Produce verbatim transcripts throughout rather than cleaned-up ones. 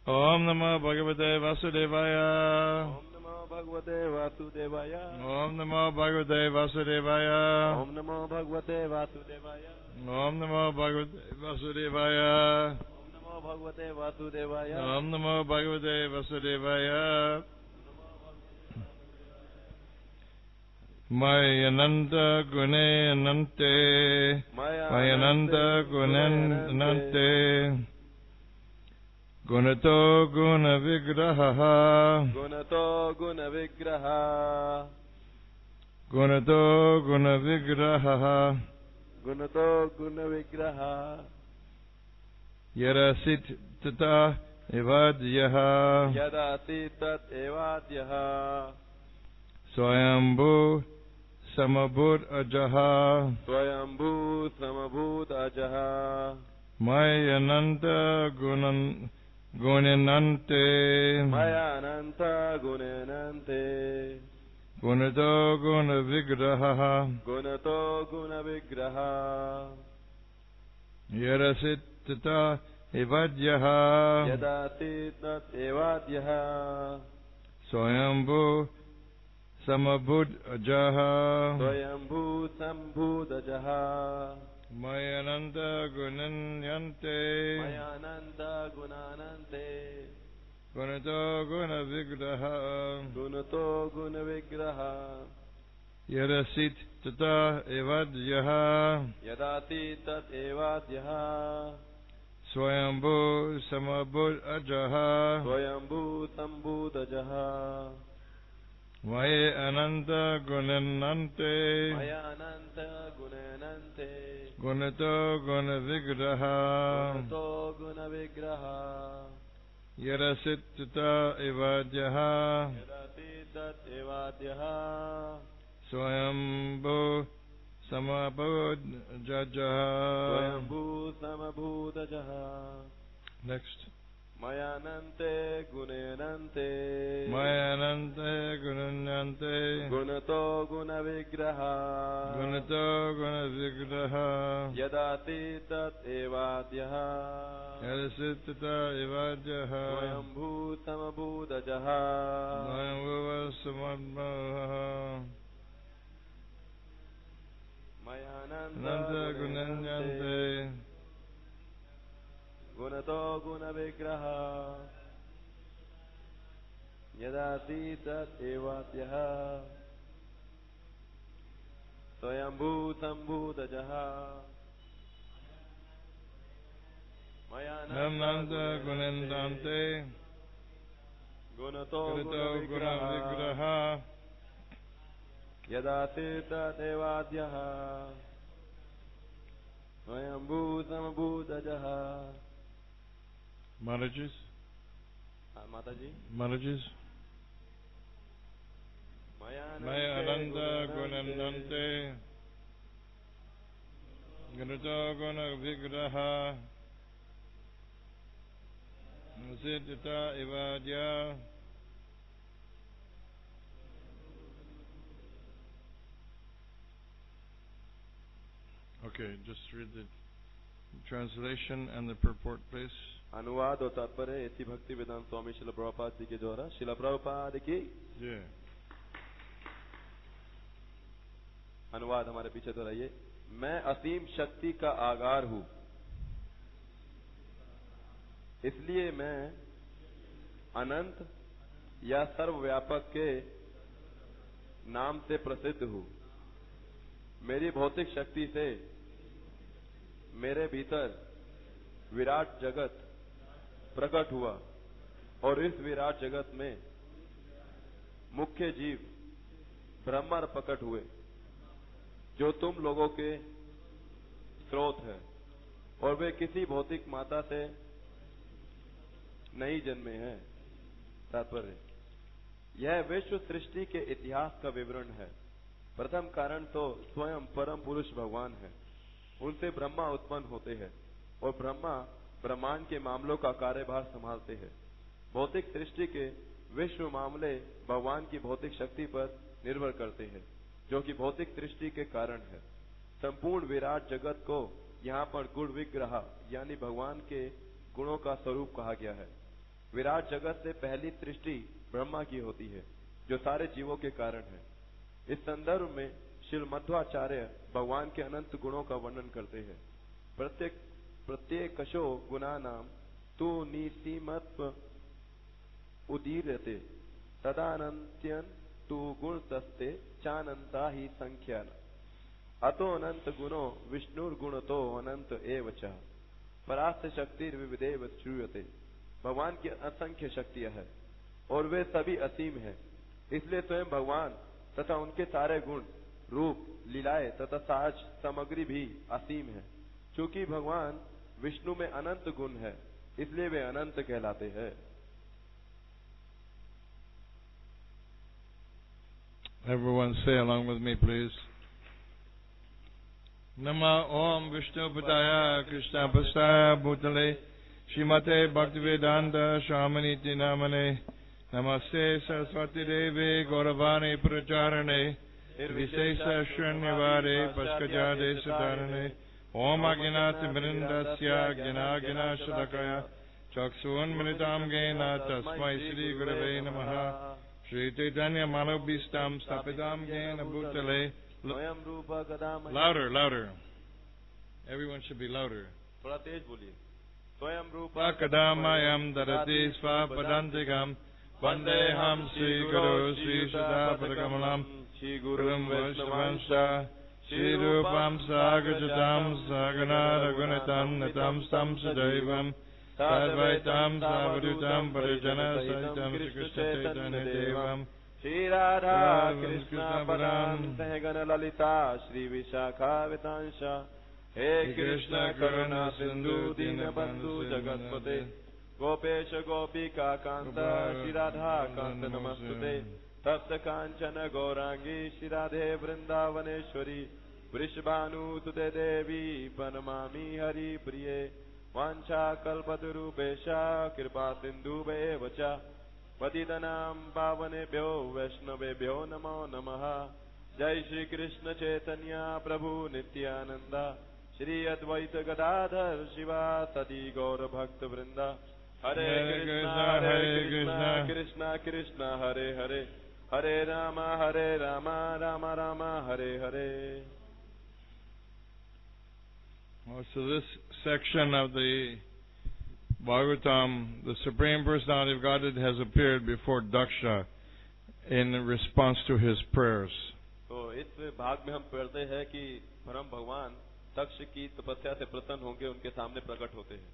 ओम नमो भगवते वासुदेवाय। ओम नमो भगवते वासुदेवाय। ओम नमो भगवते वासुदेवाय। ओम नमो भगवते वासुदेवाय। ओम नमो भगवते वासुदेवाय। ओम नमो भगवते वासुदेवाय। ओम नमो भगवते वासुदेवाय। मय अनंत गुणे अनंते। मय अनंत गुणे अनंते। गुणतो गुण विग्रह। गुणतो गुण विग्रह। गुणतो गुण विग्रह। गुणतो गुण विग्रह। यदसित तथा एवाद्यः। यदसित तत् एवाद्यः। स्वयंभू समभूत अजः। स्वयंभू समभूत अजः। मय अनंत गुण गुणनन्ते। मय अनंत गुणनन्ते। गुणतो गुण विग्रह। गुणतो गुण विग्रह। यदसित तथा एवाद्यः। यदसित तत् एवाद्यः। स्वयंभू समभूत अजः। स्वयंभू समभूत अजः। मय अनंत गुणन्यन्ते। मय अनंत गुणानन्ते। गुणतो गुण विग्रह। गुणतो गुण विग्रह। यदसित तथा एवाद्यः। यदासित तत् एवाद्यः। स्वयंभू समभूत अजः। स्वयंभू समभूत अजः। मय अनंत गुणन्यन्ते। मय अनंत गुणनन्ते। गुणतो गुण विग्रह। गुणतो गुण विग्रह। यदसित तथा एवाद्यः। यदासित तत् एवाद्यः। स्वयंभू समभूत अजः। स्वयंभू समभूत अजः। नेक्स्ट। मयानन्ते गुणेनन्ते। मय अनंते गुणन्यन्ते। गुणतो गुण विग्रह। गुणतो गुण विग्रह। यदासित तत् एवाद्यः। यदसित तथा एवाद्यः। स्वयंभू समभूत अजः। स्वयंभुव समभूतः। मयानन्त अनंत गुणेनन्ते। गुणन्यन्ते। गुणतो गुण विग्रह। यदासित तत् एवाद्यः। स्वयंभू समभूत अजः। अनंत गुणन्यन्ते। गुणतो गुणतो गुण गुण विग्रह। विग्रह। यदासित तत् एवाद्यः। स्वयंभू समभूत अजः। Maharajas, माता जी। Maharajas. Maya Ananda Gunanante. Gunato Guna Vigraha. Siddhita Evadya. Okay, just read the translation and the purport, please. अनुवाद और तात्पर्य इति भक्ति वेदांत स्वामी शिल प्रभुपाद जी के द्वारा। शिल प्रभुपाद की Yeah. अनुवाद हमारे पीछे दोहराइए। मैं असीम शक्ति का आगार हूं, इसलिए मैं अनंत या सर्वव्यापक के नाम से प्रसिद्ध हूं। मेरी भौतिक शक्ति से मेरे भीतर विराट जगत प्रकट हुआ और इस विराट जगत में मुख्य जीव ब्रह्मा प्रकट हुए, जो तुम लोगों के स्रोत है, और वे किसी भौतिक माता से नहीं जन्मे हैं। तात्पर्य, यह विश्व सृष्टि के इतिहास का विवरण है। प्रथम कारण तो स्वयं परम पुरुष भगवान है। उनसे ब्रह्मा उत्पन्न होते हैं और ब्रह्मा ब्रह्मांड के मामलों का कार्यभार संभालते हैं। भौतिक सृष्टि के विश्व मामले भगवान की भौतिक शक्ति पर निर्भर करते हैं, जो कि भौतिक सृष्टि के कारण है। संपूर्ण विराट जगत को यहाँ पर गुण विग्रह यानी भगवान के गुणों का स्वरूप कहा गया है। विराट जगत से पहली सृष्टि ब्रह्मा की होती है, जो सारे जीवों के कारण है। इस संदर्भ में श्री मध्वाचार्य भगवान के अनंत गुणों का वर्णन करते हैं। प्रत्येक प्रत्येकशो गुणा नाम तु निसीमत्व उदीर्यते तदानंत्यन तु गुण तस्ते चानंता ही संख्यान अतो अनंत गुणो विष्णुर्गुण तो अनंत एव च परास्त शक्ति विविधेव श्रूयते। भगवान की असंख्य शक्तियां है और वे सभी असीम है, इसलिए स्वयं भगवान तथा उनके सारे गुण, रूप, लीलाएं तथा साज सामग्री भी असीम है। क्योंकि भगवान विष्णु में अनंत गुण है, इसलिए वे अनंत कहलाते हैं। Everyone say along with me, please. Nama Om Vishnu Padaya Krishna Pastaya Bhutale Shrimate Bhaktivedanta Shamaniti Namane Namaste Saraswati Devi Gauravani Pracharane Visesa Shranyavare Paskajade Sadarane Om Aginati Mirindasya Ginagina Shadakaya Chaksun Minitam Gena Tasmai Sri Gurave Namaha Shri Chaitanya Manobhistam Stapitam Gena Bhutale. Louder, louder. Everyone should be louder. थोड़ा तेज बोलिए. स्वयं रूपा कदामयम दरति स्वापदान्तिकम वंदेहम श्री गुरु श्री सदापदकमलम श्री गुरुं वैष्णवंश श्री रूपम सागजताम सागना रघुनितं नितं तं सदैवं तद्वैतं सावधूतं परिजन सहितं श्री कृष्ण चैतन्य देवं श्री राधा कृष्ण पदां सहगण ललिता श्री विशाखा वितांश हे कृष्ण करुणा सिंधु दीनबंधु जगत्पते गोपेश गोपिका कांत श्री राधा कांत नमस्तुते तप्त कांचन गौरांगी श्री राधे वृंदावनेश्वरी वृषभानुसुते देवी प्रणमामि हरि प्रिये वांछा कल्पतरुभ्यश्च कृपा सिन्धुभ्येव च पतितनां पावनेभ्यो वैष्णवेभ्यो नमो नमः। जय श्री कृष्ण चैतन्य प्रभु नित्यानंद श्री अद्वैत गदाधर शिवा सदी गौर भक्त वृंदा हरे कृष्णा हरे कृष्णा कृष्णा कृष्णा हरे हरे हरे राम हरे Ram Ram Ram Hare Hare. So this section of the Bhagavatam, the Supreme Personality of Godhead has appeared before Daksha in response to his prayers. तो इस भाग में हम पढ़ते हैं कि परम भगवान दक्ष की तपस्या से प्रसन्न होंगे, उनके सामने प्रकट होते हैं.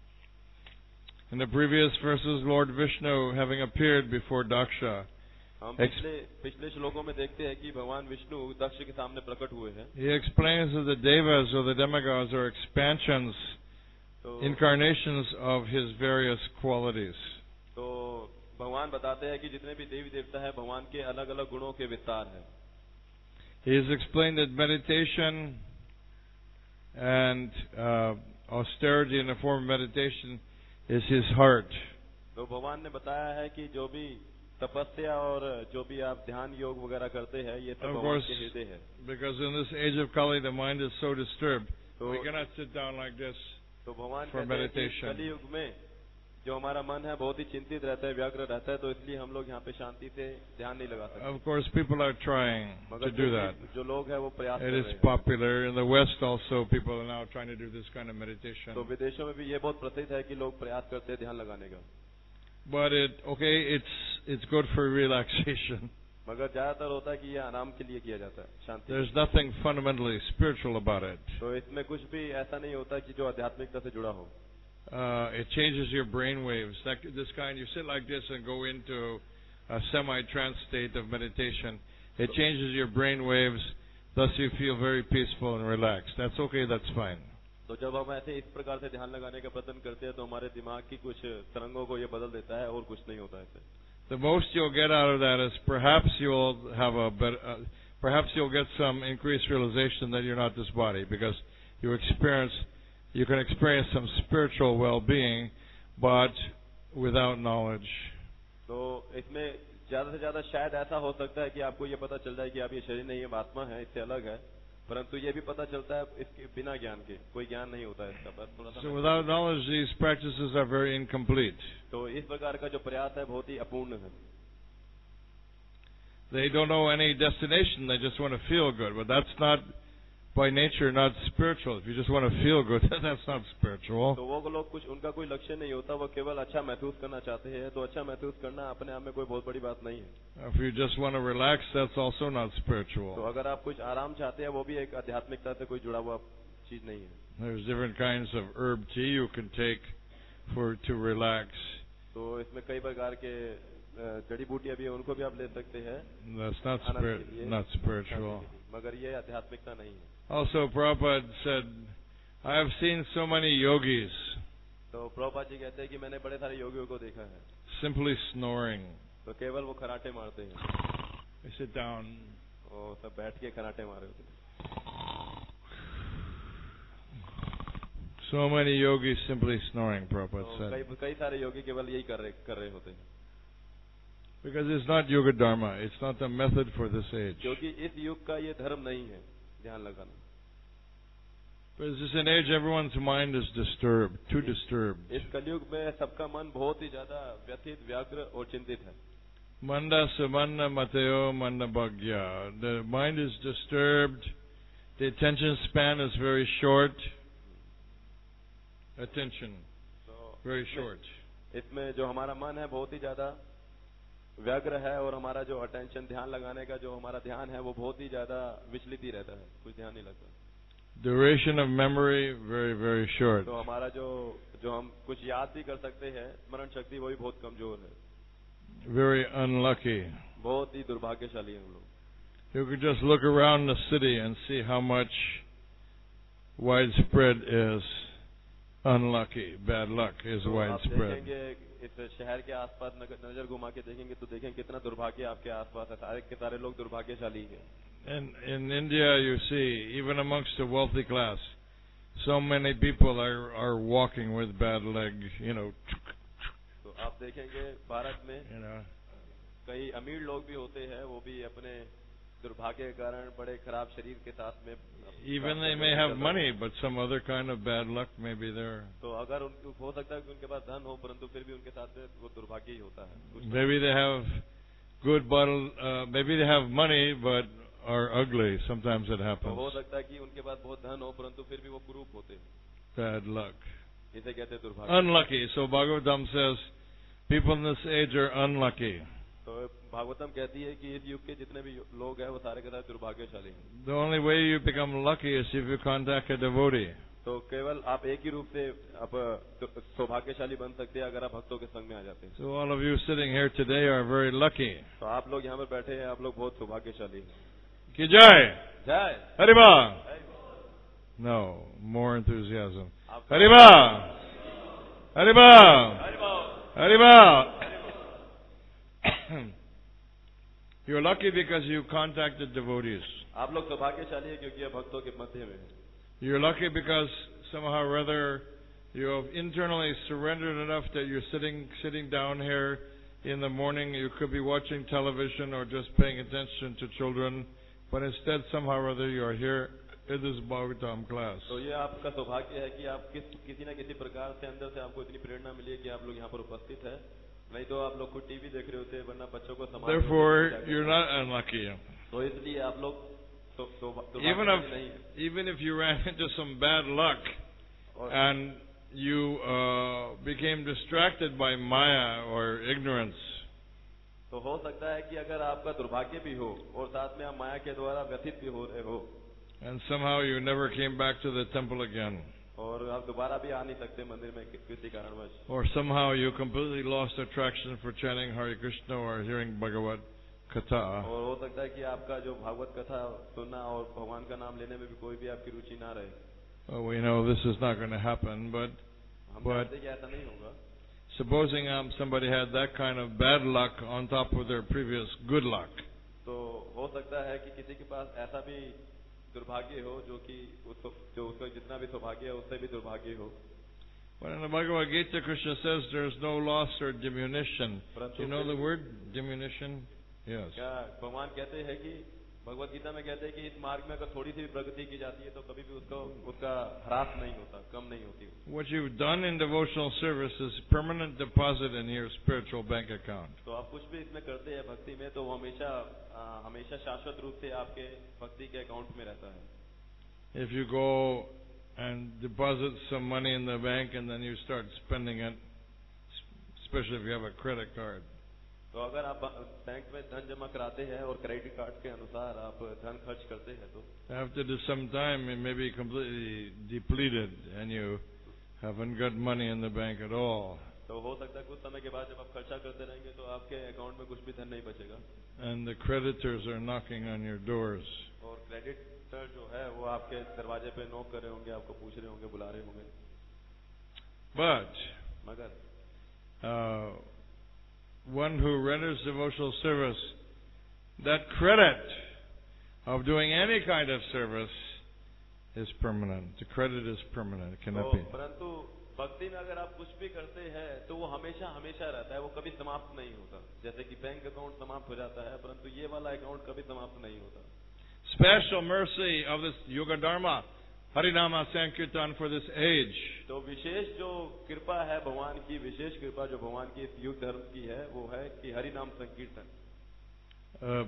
In the previous verses, Lord Vishnu, having appeared before Daksha, हम पिछले पिछले श्लोकों में देखते हैं कि भगवान विष्णु दक्ष के सामने प्रकट हुए हैं. he explains that the devas or the demigods are expansions, तो, incarnations of his various qualities. तो भगवान बताते हैं कि जितने भी देवी देवता हैं भगवान के अलग अलग गुणों के विस्तार हैं. He has explained that meditation and uh, austerity in the form of meditation is his heart. तो भगवान ने बताया है कि जो भी तपस्या और जो भी आप ध्यान योग वगैरह करते हैं ये सब भगवान के हृदय है. Because in this age of Kali the mind is so disturbed, so we cannot sit down like this तो भगवान for meditation. कली युग में जो हमारा मन है बहुत ही चिंतित रहता है, व्यग्र रहता है, तो इसलिए हम लोग यहाँ पे शांति से ध्यान नहीं लगा सकते. Of course, people are trying to do that. जो लोग हैं वो प्रयास कर It रहे is हैं. popular in the West also. People are now trying to do this kind of meditation. तो विदेशों में भी ये बहुत प्रसिद्ध है कि लोग प्रयास करते हैं ध्यान लगाने का. But it okay, it's it's good for relaxation. मगर ज्यादातर होता है कि ये आराम के लिए किया जाता है, शांति. There's nothing fundamentally spiritual about it. तो इसमें कुछ भी ऐसा नहीं होता कि जो आध्यात्मिकता से जुड़ा हो. Uh, it changes your brain waves. That, this kind, you sit like this and go into a semi-trance state of meditation. It changes your brain waves, thus you feel very peaceful and relaxed. That's okay, that's fine. तो जब हम ऐसे इस प्रकार से ध्यान लगाने का प्रयत्न करते हैं तो हमारे दिमाग की कुछ तरंगों को ये बदल देता है और कुछ नहीं होता है. The most you'll get out of that is perhaps you'll have a better, uh, perhaps you'll get some increased realization that you're not this body, because you experience, you can experience some spiritual well-being, but without knowledge. तो इसमें ज्यादा से ज्यादा शायद ऐसा हो सकता है कि आपको ये पता चल जाए कि आप ये शरीर नहीं है, आत्मा है, इससे अलग है, परंतु ये भी पता चलता है इसके बिना ज्ञान के कोई ज्ञान नहीं होता है इसका, बस थोड़ा सा। So without knowledge, these practices are very incomplete. तो इस प्रकार का जो प्रयास है बहुत ही अपूर्ण है। They don't know any destination, they just want to feel good, but that's not, by nature, not spiritual. If you just want to feel good, that's not spiritual. तो वो लोग कुछ उनका कोई लक्ष्य नहीं होता, वो केवल अच्छा महसूस करना चाहते हैं, तो अच्छा महसूस करना अपने आप में कोई बहुत बड़ी बात नहीं है। If you just want to relax, that's also not तो spiritual. अगर आप कुछ आराम चाहते हैं, वो भी एक आध्यात्मिकता से कोई जुड़ा हुआ चीज नहीं है। There's different kinds of herb tea you can take for to relax. तो इसमें कई प्रकार के जड़ी बूटियां भी हैं, उनको भी आप ले सकते हैं। That's not spirit, not spiritual. मगर ये आध्यात्मिकता नहीं है। Also, Prabhupada said, I have seen so many yogis तो प्रभुपाद जी कहते हैं कि मैंने बड़े सारे योगियों को देखा है, simply snoring. तो केवल वो खराटे मारते हैं। They sit down. वो सब बैठ के खराटे मारे होते हैं। So many yogis simply snoring, Prabhupada तो said. कई कई सारे योगी केवल यही कर रहे कर रहे होते हैं। Because it's not yoga dharma. It's not the method for this age. क्योंकि इस युग का ये धर्म नहीं है ध्यान लगाना। But it's just an age everyone's mind is disturbed, too disturbed. इस कलयुग में सबका मन बहुत ही ज्यादा व्यथित, व्याग्र और चिंतित है। Manda sumanna mateo manda bhagya. The mind is disturbed. The attention span is very short. Attention, तो very short. इसमें जो हमारा मन है बहुत ही ज्यादा व्याग्र है, और हमारा जो अटेंशन, ध्यान लगाने का जो हमारा ध्यान है वो बहुत ही ज्यादा विचलित ही रहता है, कुछ ध्यान नहीं लगता। Duration of memory very very short. तो हमारा जो जो हम कुछ याद भी कर सकते हैं, स्मरण शक्ति वो भी बहुत कमजोर है। Very unlucky. बहुत ही दुर्भाग्यशाली हैं हम लोग। You could just look around the city and see how much widespread is unlucky. Bad luck is तो आप widespread. देखेंगे इस शहर के आसपास नजर घुमा के देखेंगे तो देखेंगे कितना दुर्भाग्य आपके आसपास है, सारे के सारे लोग दुर्भाग्यशाली हैं। And in India, you see, even amongst the wealthy class, so many people are are walking with bad leg, you know. तो आप देखेंगे भारत में You know. कई अमीर लोग भी होते हैं, वो भी अपने दुर्भाग्य के कारण बड़े खराब शरीर के साथ में। Even they may have money, but some other kind of bad luck may be there. तो अगर उनको हो सकता है कि उनके पास धन हो, परंतु फिर भी उनके साथ में वो दुर्भाग्य ही होता है। Maybe they have good bottle, uh, maybe they have money, but are ugly. Sometimes it तो happens. हो सकता है कि उनके पास बहुत धन हो, परंतु फिर भी वो कुरूप होते हैं। Bad luck. इसे कहते हैं दुर्भाग्य। Unlucky. So Bhagavatam says, people in this age are unlucky. तो भागवतम कहती है कि इस युग के जितने भी लोग हैं वो सारे के सारे दुर्भाग्यशाली हैं। The only way you become lucky is if you contact a devotee. तो केवल आप एक ही रूप से आप सौभाग्यशाली बन सकते हैं अगर आप भक्तों के संग में आ जाते हैं। So all of you sitting here today are very lucky. तो आप लोग यहाँ पर बैठे हैं, आप लोग बहुत सौभाग्यशाली हैं। Ki jai. जय Hariba. No, more enthusiasm. Hariba. Hariba. Hariba. You're lucky because you contacted devotees. आप लोग सौभाग्यशाली हैं क्योंकि आप भक्तों के मध्य में हैं। You're lucky because somehow or other you have internally surrendered enough that you're sitting sitting down here in the morning. You could be watching television or just paying attention to children, but instead somehow or other you are here in this Bhagavatam class. तो ये आपका सौभाग्य है कि आप किस किसी न किसी प्रकार से अंदर से आपको इतनी प्रेरणा मिली है कि आप लोग यहाँ पर उपस्थित है, नहीं तो आप लोग कुछ टीवी देख रहे होते, वरना बच्चों को संभाल। Therefore, you're not unlucky. तो इसलिए आप लोग तो, तो, तो Even if even if you ran into some bad luck and you uh, became distracted by Maya or ignorance, तो हो सकता है कि अगर आपका दुर्भाग्य भी हो और साथ में आप माया के द्वारा व्यथित भी हो रहे हो, and somehow you never came back to the temple again, और आप दोबारा भी आ नहीं सकते मंदिर में किसी कारणवश, or somehow you completely lost attraction for chanting Hare Krishna or hearing Bhagavad Katha, और हो सकता है कि आपका जो भागवत कथा सुनना और भगवान का नाम लेने में भी कोई भी आपकी रुचि ना रहे। well, we know this is not going to happen, but हम but जानते हैं कि ऐसा नहीं होगा। supposing um, somebody had that kind of bad luck on top of their previous good luck, तो हो सकता है कि किसी के पास ऐसा भी दुर्भाग्य हो जो कि उसको जो उसका जितना भी सौभाग्य है उससे भी दुर्भाग्य हो। but in the Bhagavad Gita, Krishna says there's no loss or diminution. Do you know the word diminution? Yes. क्या भगवान कहते हैं कि भगवत गीता में कहते हैं कि इस मार्ग में अगर थोड़ी सी भी प्रगति की जाती है तो कभी भी उसको उसका ह्रास नहीं होता, कम नहीं होती। What you've done in devotional service is permanent deposit in your spiritual bank account. तो आप कुछ भी इसमें करते हैं भक्ति में तो वो हमेशा आ, हमेशा शाश्वत रूप से आपके भक्ति के अकाउंट में रहता है। If you go and deposit some money in the bank and then you start spending it, especially if you have a credit card, तो अगर आप बैंक में धन जमा कराते हैं और क्रेडिट कार्ड के अनुसार आप धन खर्च करते हैं तो after some time it may be completely depleted and you haven't got money in the bank at all. तो हो सकता है कुछ समय के बाद जब आप खर्चा करते रहेंगे तो आपके अकाउंट में कुछ भी धन नहीं बचेगा। And the creditors are knocking on your doors. और क्रेडिटर जो है वो आपके दरवाजे पे नॉक कर रहे होंगे, आपको पूछ रहे होंगे, बुला रहे होंगे। But मगर uh, one who renders devotional service, that credit of doing any kind of service is permanent. The credit is permanent. It cannot be. परंतु भक्ति में अगर आप कुछ भी करते हैं तो वो हमेशा हमेशा रहता है, वो कभी समाप्त नहीं होता। जैसे कि बैंक अकाउंट समाप्त हो जाता है, परंतु ये वाला अकाउंट कभी समाप्त नहीं होता। Special mercy of this Yuga Dharma, Harinama Sankirtan for this age. तो विशेष जो कृपा है भगवान की, विशेष कृपा जो भगवान की इस युग धर्म की है वो है कि हरि नाम संकीर्तन। Uh,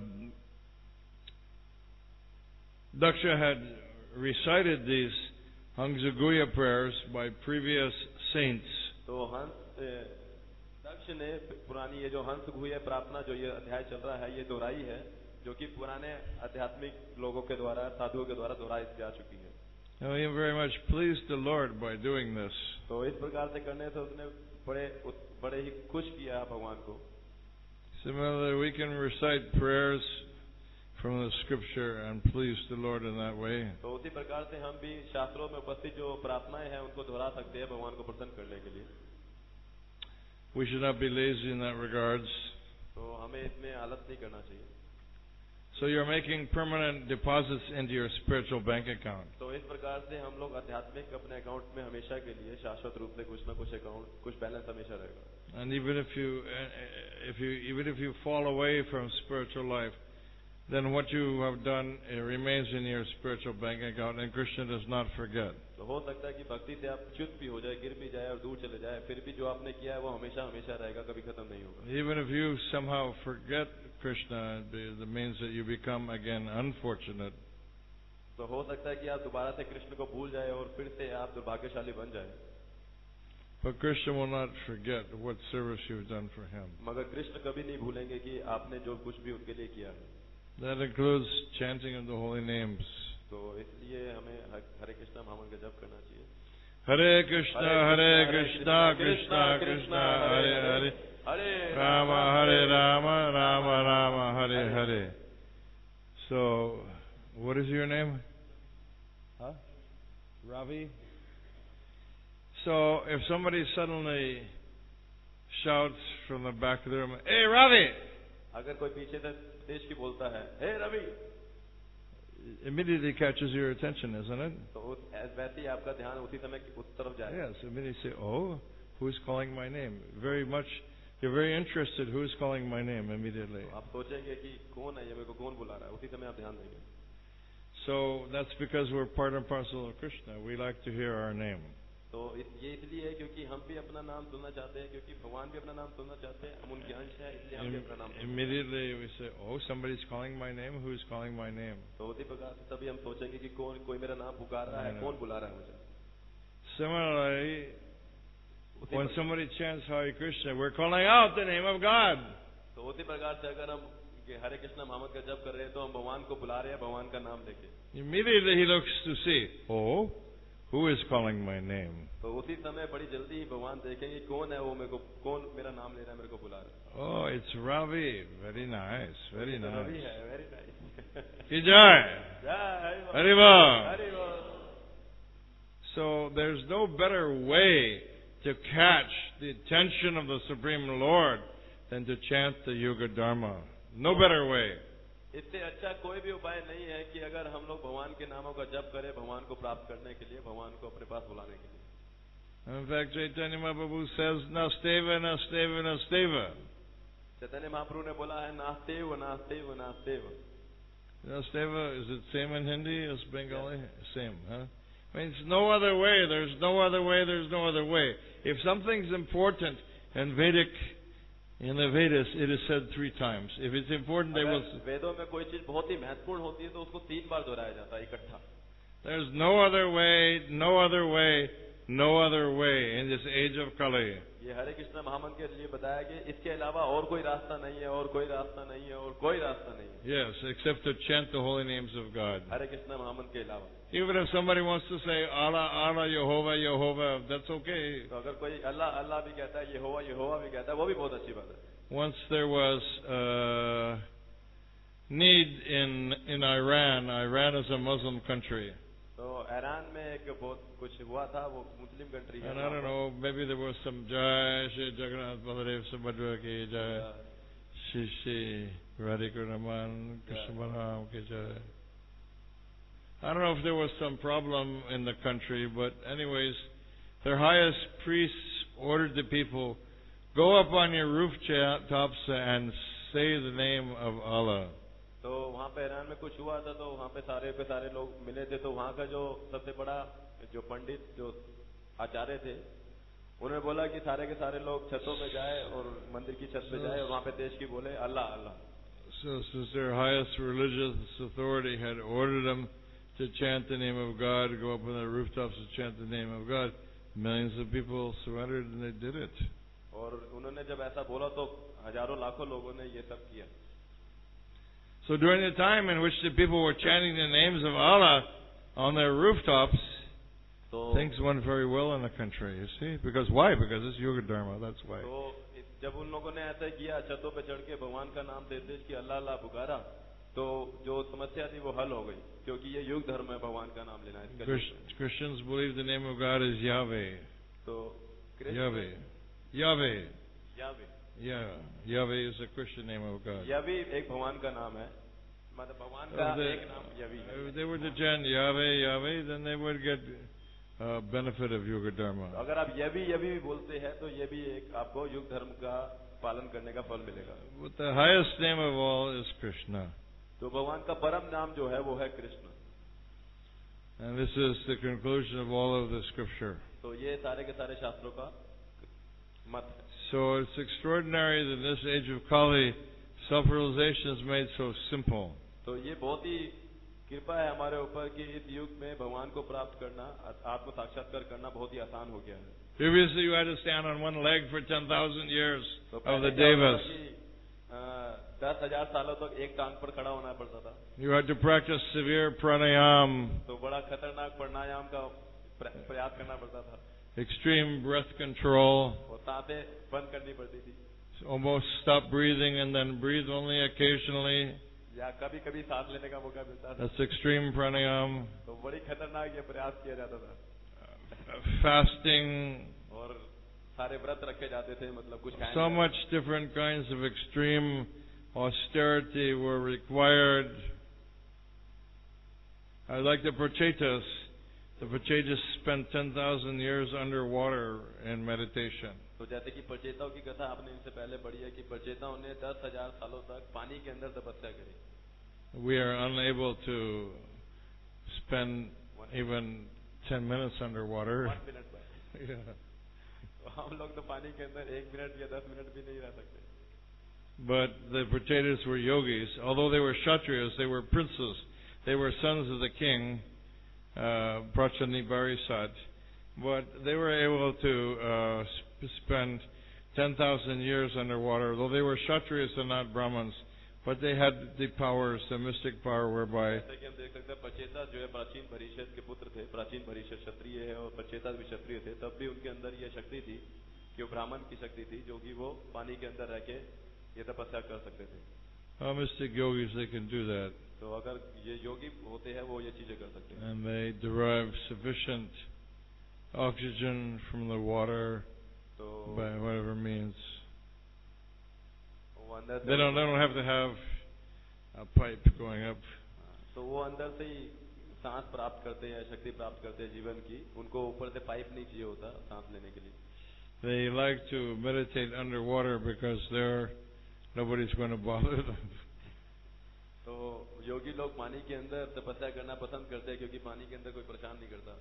Daksha had recited these Hangsaguya prayers by previous saints. तो हंस दक्ष ने पुरानी ये जो हंस गुह्य प्रार्थना जो ये अध्याय चल रहा है ये दोहराई है, जो कि पुराने आध्यात्मिक लोगों के द्वारा, साधुओं के द्वारा दोहराई जा चुकी है। And we very much pleased the Lord by doing this. तो इस प्रकार से करने से उसने बड़े बड़े ही खुश किया भगवान को। Similarly, we can recite prayers from the Scripture and please the Lord in that way. तो उसी प्रकार से हम भी शास्त्रों में उपस्थित जो प्रार्थनाएं हैं उनको दोहरा सकते हैं भगवान को प्रसन्न करने के लिए। We should not be lazy in that regards. तो हमें इसमें आलस नहीं करना चाहिए। So you're making permanent deposits into your spiritual bank account. तो इस प्रकार से हम लोग आध्यात्मिक अपने अकाउंट में हमेशा के लिए शाश्वत रूप से कुछ न कुछ अकाउंट, कुछ बैलेंस हमेशा रहेगा। And even if you, if you, even if you fall away from spiritual life, then what you have done it remains in your spiritual bank account, and Krishna does not forget. तो हो सकता है कि भक्ति से आप च्युत भी हो जाए, गिर भी जाए और दूर चले जाए, फिर भी जो आपने किया है वो हमेशा हमेशा रहेगा, कभी खत्म नहीं होगा। Even if you somehow forget Krishna, it means that you become again unfortunate. तो हो सकता है कि आप दोबारा से कृष्ण को भूल जाए और फिर से आप दुर्भाग्यशाली बन जाए। But Krishna will not forget what service you've done for him. मगर कृष्ण कभी नहीं भूलेंगे कि आपने जो कुछ भी उनके लिए किया है। That includes chanting of the holy names. तो इसलिए हमें हरे कृष्णा महामंत्र का जप करना चाहिए। Hare Krishna, Hare Krishna, Krishna Krishna, Hare Hare, Hare Rama, Hare Rama, Rama Rama, Hare Hare. So, what is your name? Huh? Ravi? So, if somebody suddenly shouts from the back of the room, "Hey, Ravi!" अगर कोई पीछे से तेज की बोलता है, "हे Ravi," immediately catches your attention, isn't it? तो वैसे ही आपका ध्यान उसी समय उस तरफ जाएगा। Yes, immediately say, "Oh, who's calling my name?" Very much, you're very interested. Who's calling my name? Immediately. आप सोचेंगे कि कौन है ये, मेरे को कौन बुला रहा है, उसी समय आप ध्यान देंगे। So that's because we're part and parcel of Krishna. We like to hear our name. तो ये इसलिए है क्योंकि हम भी अपना नाम सुनना चाहते हैं, क्योंकि भगवान भी अपना नाम सुनना चाहते हैं, हम उनके अंश हैं, इसलिए हम भी अपना नाम। Immediately we say, "Oh, somebody's calling my name. Who's calling my name?" तो उसी प्रकार से तभी हम सोचेंगे कि कौन कोई मेरा नाम पुकार रहा है, कौन बुला रहा है मुझे। Similarly, when somebody chants Hare Krishna, we're calling out the name of God. तो उसी प्रकार से अगर हम हरे कृष्णा महामंत्र का जप कर रहे हैं तो हम भगवान को बुला रहे हैं, भगवान का नाम लेके। Immediately he looks to see, "Oh, who is calling my name?" तो उसी समय बड़ी जल्दी ही भगवान देखेंगे कौन है वो, मेरे को कौन मेरा नाम ले रहा है, मेरे को बुला रहा है। Oh, it's Ravi. Very nice. Very nice. Ravi है, very nice. Ki jai. जय Hari Bol. हरि बोल। So there's no better way to catch the attention of the Supreme Lord than to chant the Yuga Dharma. No better way. इससे अच्छा कोई भी उपाय नहीं है कि अगर हम लोग भगवान के नामों का जप करें भगवान को प्राप्त करने के लिए, भगवान को अपने पास बुलाने के लिए। In fact, Chaitanya Mahaprabhu says, "Nasteva, Nasteva, Nasteva." Chaitanya Mahaprabhu ने बोला है, नास्तेव नास्तेव नास्तेव। You know, Steva, is it same in Hindi as Bengali? Yeah. Same, huh? I mean, it's no other way. There's no other way. There's no other way. If something's important in Vedic, in the Vedas, it is said three times. If it's important, they will. वेदों में कोई चीज बहुत ही महत्वपूर्ण होती है तो उसको तीन बार दोहराया जाता है इकट्ठा. There's no other way, no other way, no other way in this age of Kali. ये हरे कृष्ण महामंत्र के लिए बताया कि इसके अलावा और कोई रास्ता नहीं है, और कोई रास्ता नहीं है, और कोई रास्ता नहीं है. Yes, except to chant the holy names of God. हरे कृष्ण महामंत्र के अलावा. Even if somebody wants to say Allah, Allah, Yehovah, Yehovah, that's okay. तो अगर कोई अल्लाह अल्लाह भी कहता है, यहोवा यहोवा भी कहता है, वो भी बहुत अच्छी बात है. Once there was a need in in Iran. Iran is a Muslim country. तो ईरान में एक बहुत कुछ हुआ था, वो मुस्लिम कंट्री है. And I don't know, maybe there was some Jai Shri Jagannath Baladev Subhadra ki Jai, Shri Shri Radhika Raman Krishna Balram ki Jai. I don't know if there was some problem in the country, but anyways, their highest priests ordered the people, go up on your rooftops and say the name of Allah. तो वहाँ पे Iran में कुछ हुआ था, तो वहाँ पे सारे पे सारे लोग मिले थे. तो वहाँ का जो सबसे बड़ा जो पंडित जो आचार्य थे, उन्होंने बोला कि सारे के सारे लोग छतों पे जाए और मंदिर की छत पे जाए और वहाँ पे देश की बोले अल्लाह अल्लाह. So since their highest religious authority had ordered them to chant the name of God, go up on the rooftops to chant the name of God, millions of people surrendered and they did it. और उन्होंने जब ऐसा बोला तो हजारों लाखों लोगों ने ये सब किया. So during the time in which the people were chanting the names of Allah on their rooftops, so, things went very well in the country, you see? Because why? Because it's Yuga Dharma, that's why. So, जब उन लोगों ने ऐसा किया, छतों पे चढ़ के भगवान का नाम देते कि अल्लाह अल्लाह पुकारा, तो जो समस्या थी वो हल हो गई, क्योंकि ये युग धर्म है भगवान का नाम लेना. Christians believe the name of God is Yahweh. तो Yahweh. Yahweh. Yahweh. Yeah, Yahweh is a Christian name of God. Yahweh एक भगवान का नाम है, मतलब भगवान का एक नाम Yahweh. If they were to chant Yahweh, Yahweh, then they would get uh, benefit of Yuga Dharma. अगर आप Yahweh Yahweh भी बोलते हैं, तो ये भी एक आपको युग धर्म का पालन करने का फल मिलेगा. But the highest name of all is Krishna. तो भगवान का परम नाम जो है वो है Krishna. And this is the conclusion of all of the scripture. तो ये सारे के सारे शास्त्रों का मत है. So it's extraordinary that in this age of Kali, self-realization is made so simple. तो ये बहुत ही कृपा है हमारे ऊपर कि इस युग में भगवान को प्राप्त करना, आत्म साक्षात्कार करना बहुत ही आसान हो गया है. Previously, you had to stand on one leg for ten thousand years of the Devas. दस हजार सालों तक एक टांग पर खड़ा होना पड़ता था. You had to practice severe pranayam. तो बड़ा खतरनाक प्राणायाम का प्रयास करना पड़ता था. Extreme breath control. और सांसें बंद करनी पड़ती थी. Almost stop breathing and then breathe only occasionally. या कभी कभी सांस लेने का मौका मिलता था. That's extreme pranayam. तो बड़ी खतरनाक ये प्रयास किया जाता था. Fasting. और सारे व्रत रखे जाते थे, मतलब कुछ खाने. So much different kinds of extreme austerity were required. I like the Prachetas. The Prachetas spent ten thousand years underwater in meditation. तो जैसे कि प्रचेताओं की कथा आपने इनसे पहले पढ़ी है कि प्रचेताओं ने दस हजार सालों तक पानी के अंदर तपस्या करी. We are unable to spend even ten minutes underwater. One minute by. Yeah. हम लोग तो पानी के अंदर एक मिनट या दस मिनट भी नहीं रह सकते. But the Prachetas were yogis. Although they were Kshatriyas, they were princes. They were sons of the king, uh, Prachani Barisat. But they were able to uh, sp spend ten thousand years underwater, though they were Kshatriyas and not Brahmins. But they had the powers, the mystic power whereby जैसे कि हम देख सकते हैं प्रचेता जो है प्राचीन परिषद के पुत्र थे. प्राचीन परिषद क्षत्रिय है और प्रचेता भी क्षत्रिय थे. तब भी उनके अंदर ये शक्ति थी कि वो ब्राह्मण की शक्ति थी, जो कि वो पानी के अंदर रह के ये तपस्या कर सकते थे. uh, mystic yogis, they can do that. तो अगर ये योगी होते हैं वो ये चीजें कर सकते हैं. And they derive sufficient oxygen from the water तो by whatever means. वो अंदर They don't, they don't have to have a pipe going up. तो वो अंदर से ही सांस प्राप्त करते हैं, शक्ति प्राप्त करते हैं जीवन की. उनको ऊपर से पाइप नहीं चाहिए होता सांस लेने के लिए. They like to meditate underwater because there nobody's going to bother them. तो योगी लोग पानी के अंदर तपस्या करना पसंद करते हैं क्योंकि पानी के अंदर कोई परेशान नहीं करता.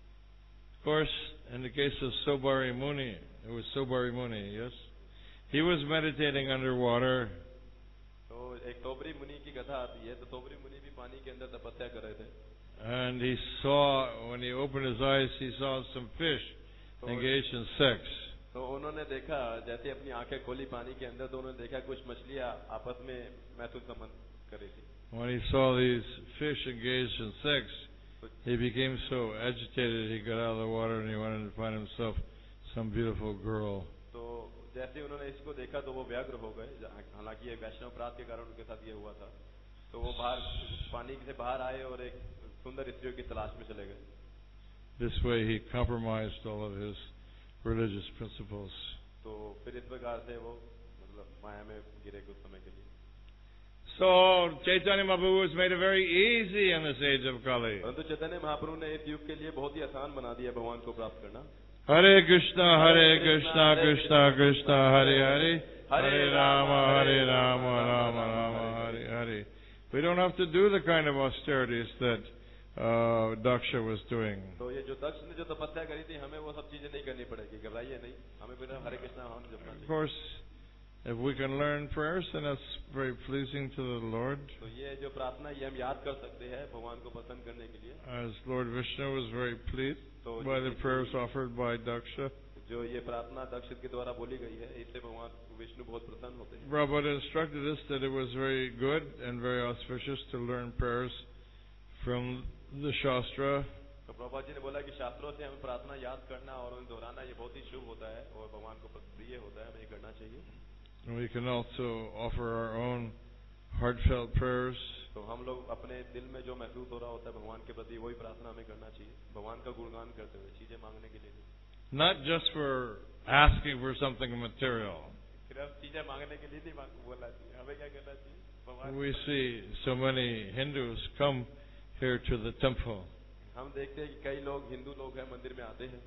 Of course, in the case of Sobari Muni, it was Sobari Muni, yes? He was meditating underwater. तो एक तोबरी मुनि की कथा आती है. तो तोबरी मुनि भी पानी के अंदर तपस्या कर रहे थे. And he saw, when he opened his eyes, he saw some fish engaged in sex. तो उन्होंने देखा, जैसे अपनी आंखें खोली पानी के अंदर, तो उन्होंने देखा कुछ मछलियां आपस में मैथुन संबंध कर रही थी. When he saw these fish engaged in sex, he became so agitated he got out of the water and he wanted to find himself some beautiful girl. तो जैसे उन्होंने इसको देखा तो वो व्यग्र हो गए. हालांकि ये वैष्णव अपराध के कारण उनके साथ ये हुआ था. तो वो बाहर पानी से बाहर आए और एक सुंदर स्त्रियों की तलाश में चले गए. This way he compromised all of his religious principles. तो फिर इस प्रकार से वो मतलब माया में गिरे कुछ समय के लिए. So Chaitanya Mahaprabhu was made very easy in this age of Kali. परंतु चैतन्य महाप्रभु ने इस युग के लिए बहुत ही आसान बना दिया भगवान को प्राप्त करना. Hare Krishna, Hare Krishna, Krishna Krishna, Hare Hare, Hare Rama, Hare Rama, Rama Rama, Hare Hare. We don't have to do the kind of austerities that uh, Daksha was doing. तो ये जो दक्ष ने जो तपस्या करी थी, हमें वो सब चीजें नहीं करनी पड़ेगी. घबराइए नहीं, हमें बिना हरे कृष्णा हम जपना चाहिए. Of course, if we can learn prayers, then that's very pleasing to the Lord. तो ये जो प्रार्थना ये हम याद कर सकते हैं भगवान को पसंद करने के लिए. As Lord Vishnu was very pleased by the prayers offered by Daksha. जो ये प्रार्थना दक्ष के द्वारा बोली गई है, इससे भगवान विष्णु बहुत प्रसन्न होते हैं. Prabhupada instructed us that it was very good and very auspicious to learn prayers from the Shastra. तो प्रभुपाद जी ने बोला कि शास्त्रों से हमें प्रार्थना याद करना और उन्हें दोहराना ये बहुत ही शुभ होता है और भगवान को प्रिय होता है. हमें ये करना चाहिए. And we can also offer our own heartfelt prayers. तो हम लोग अपने दिल में जो महसूस हो रहा होता है भगवान के प्रति वही प्रार्थना हमें करना चाहिए. भगवान का गुणगान करते हुए, चीजें मांगने के लिए नहीं. Not just for asking for something material. सिर्फ चीजें मांगने के लिए नहीं बोलना चाहिए. हमें क्या करना चाहिए? भगवान. We see so many Hindus come here to the temple. हम देखते हैं कि कई लोग हिंदू लोग हैं मंदिर में आते हैं.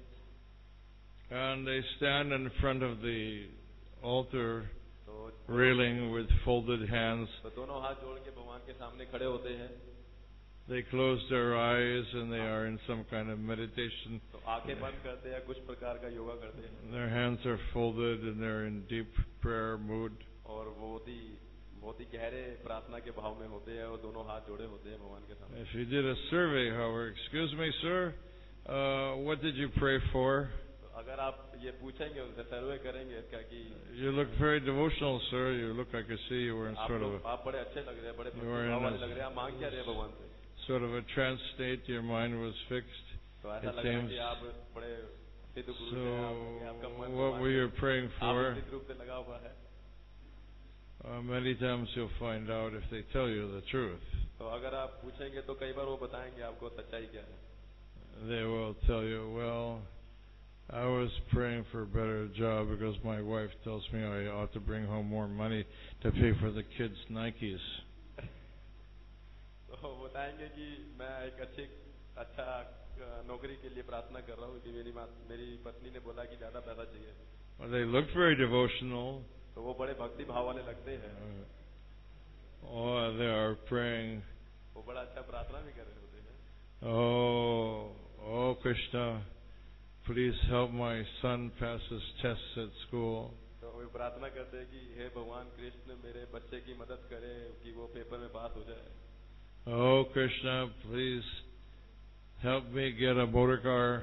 And they stand in front of the altar तो railing with folded hands. तो दोनों हाथ जोड़ के भगवान के सामने खड़े होते हैं. They close their eyes and they are in some kind of meditation. तो आंखें बंद करते हैं, कुछ प्रकार का योगा करते हैं. Their hands are folded and they're in deep prayer mood. और वो बहुत ही बहुत ही गहरे प्रार्थना के भाव में होते हैं और दोनों हाथ जोड़े होते हैं भगवान के सामने. If you did a survey, however, excuse me, sir, uh, what did you pray for? अगर आप ये पूछेंगे उनसे, सर्वे करेंगे इसका कि You look very devotional, sir. You look, I could see you were in आप sort of लोग a, आप बड़े अच्छे लग रहे हैं, बड़े You are in भाव वाले a- लग रहे हैं. आप मांग क्या रहे हैं भगवान से? sort of a trance state. Your mind was fixed. तो ऐसा It लग रहा है seems. कि आप बड़े सिद्ध पुरुष So, हैं. आप- आपका मन what भगवान were you के- praying आप for? निश्चित रूप से लगा हुआ है. Uh, many times you'll find out if they tell you the truth. तो अगर आप पूछेंगे तो कई बार वो बताएंगे आपको सच्चाई क्या है. They will tell you, well, I was praying for a better job because my wife tells me I ought to bring home more money to pay for the kids' Nikes. तो बताएंगे कि मैं एक अच्छी अच्छा अ, नौकरी के लिए प्रार्थना कर रहा हूँ कि मेरी माँ मेरी पत्नी ने बोला कि ज्यादा पैसा चाहिए. Well, they look very devotional. तो वो बड़े भक्ति भाव वाले लगते हैं. Uh, oh, they are praying, वो बड़ा अच्छा प्रार्थना भी कर रहे होते हैं. oh, oh Krishna, please help my son pass his tests at school. तो वो प्रार्थना करते हैं कि हे भगवान कृष्ण मेरे बच्चे की मदद करे कि वो पेपर में पास हो जाए. Oh Krishna, please help me get a motor car.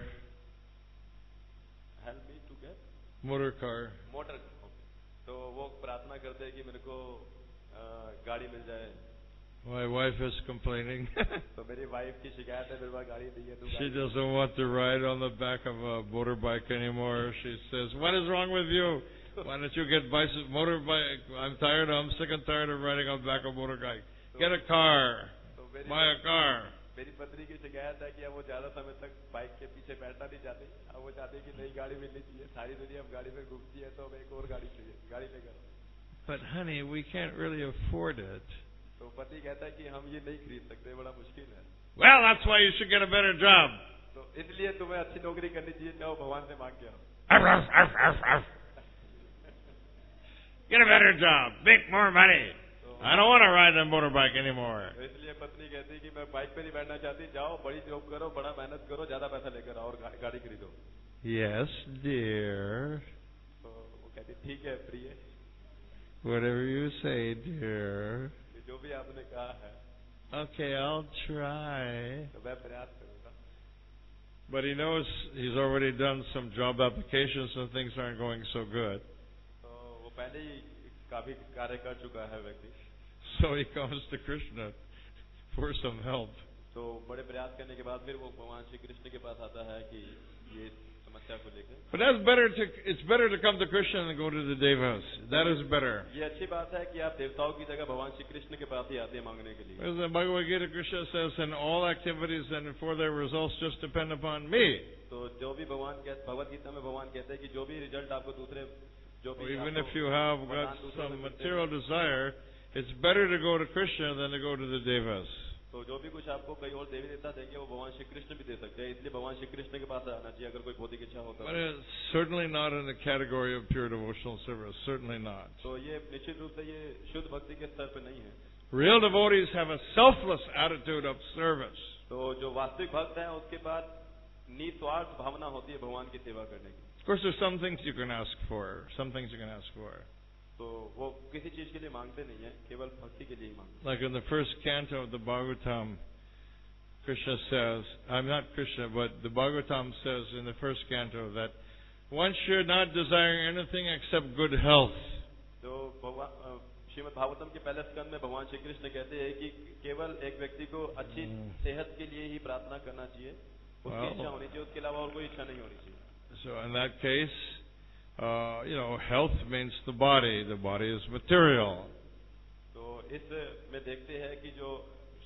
Help me to get Motor car. Motor. तो वो प्रार्थना करते हैं कि मेरे को अ, गाड़ी मिल जाए. My wife is complaining. तो मेरी वाइफ की शिकायत है मेरे पास गाड़ी नहीं है. तो She गाड़ी- doesn't want to ride on the back of a motorbike anymore. She says, "What is wrong with you? Why don't you get bicycle, motorbike? I'm tired. I'm sick and tired of riding on the back of a motorbike. Get a car. तो मेरी Buy a car." मेरी पत्नी की शिकायत है कि अब वो ज्यादा समय तक बाइक के पीछे बैठना नहीं चाहती. अब वो चाहती है कि नई गाड़ी मिलनी चाहिए. सारी दुनिया अब गाड़ी में घूमती है तो अब एक और गाड़ी चाहिए. गाड़ी लेकर. But honey, we can't really afford it. तो पति कहता है कि हम ये नहीं खरीद सकते, बड़ा मुश्किल है. Well, that's why you should get a better job. तो इसलिए तुम्हें अच्छी नौकरी करनी चाहिए. जाओ भगवान से मांग के आओ. Arf, arf, arf, arf, arf. Get a better job. Make more money. I don't want to ride a motorbike anymore. तो इसलिए पत्नी कहती कि मैं बाइक पे नहीं बैठना चाहती, जाओ बड़ी जॉब करो, बड़ा मेहनत करो, ज्यादा पैसा लेकर आओ और गा, गाड़ी खरीदो. Yes, dear. तो वो कहती ठीक है प्रिय, Whatever you say, dear. जो भी आपने कहा है. Okay, I'll try. तो मैं प्रयास करूंगा. But he knows he's already done some job applications and things aren't going so good. तो वो पहले ही काफी कार्य कर चुका है व्यक्ति. So he comes to Krishna for some help. तो बड़े प्रयास करने के बाद फिर वो भगवान श्री कृष्ण के पास आता है कि ये समस्या को लेकर. But that's better to, it's better to come to Krishna than go to the devas. That is better. ये अच्छी बात है कि आप देवताओं की जगह भगवान श्री कृष्ण के पास ही आते हैं मांगने के लिए. As the Bhagavad Gita, Krishna says, in all activities and for their results just depend upon me. तो जो भी भगवान कहते, भगवद गीता में भगवान कहते हैं कि जो भी रिजल्ट आपको दूसरे, जो भी Even if you have got some material desire, it's better to go to Krishna than to go to the devas. तो जो भी कुछ आपको कई और देवी देवता देंगे वो भगवान श्री कृष्ण भी दे सकते हैं, इसलिए भगवान श्री कृष्ण के पास आना चाहिए अगर कोई भौतिक इच्छा होता है. But it's certainly not in the category of pure devotional service. Certainly not. तो ये निश्चित रूप से ये शुद्ध भक्ति के स्तर पे नहीं है. Real devotees have a selfless attitude of service. तो जो वास्तविक भक्त हैं उसके पास निस्वार्थ भावना होती है भगवान की सेवा करने की. Of course, there's some things you can ask for. Some things you can ask for. तो वो किसी चीज के लिए मांगते नहीं है, केवल भक्ति के लिए ही मांगते. Like in the first canto of the Bhagavatam, Krishna says, I'm not Krishna, but the Bhagavatam says in the first canto that one should not desire anything except good health. तो भगवान श्रीमद् भागवतम के पहले स्कंद में भगवान श्री कृष्ण कहते हैं कि केवल एक व्यक्ति को अच्छी सेहत के लिए ही प्रार्थना करना चाहिए, उसकी इच्छा होनी चाहिए, उसके अलावा और कोई इच्छा नहीं होनी चाहिए. So in that case, uh, you know, health means the body. The body is material. तो इस में देखते हैं कि जो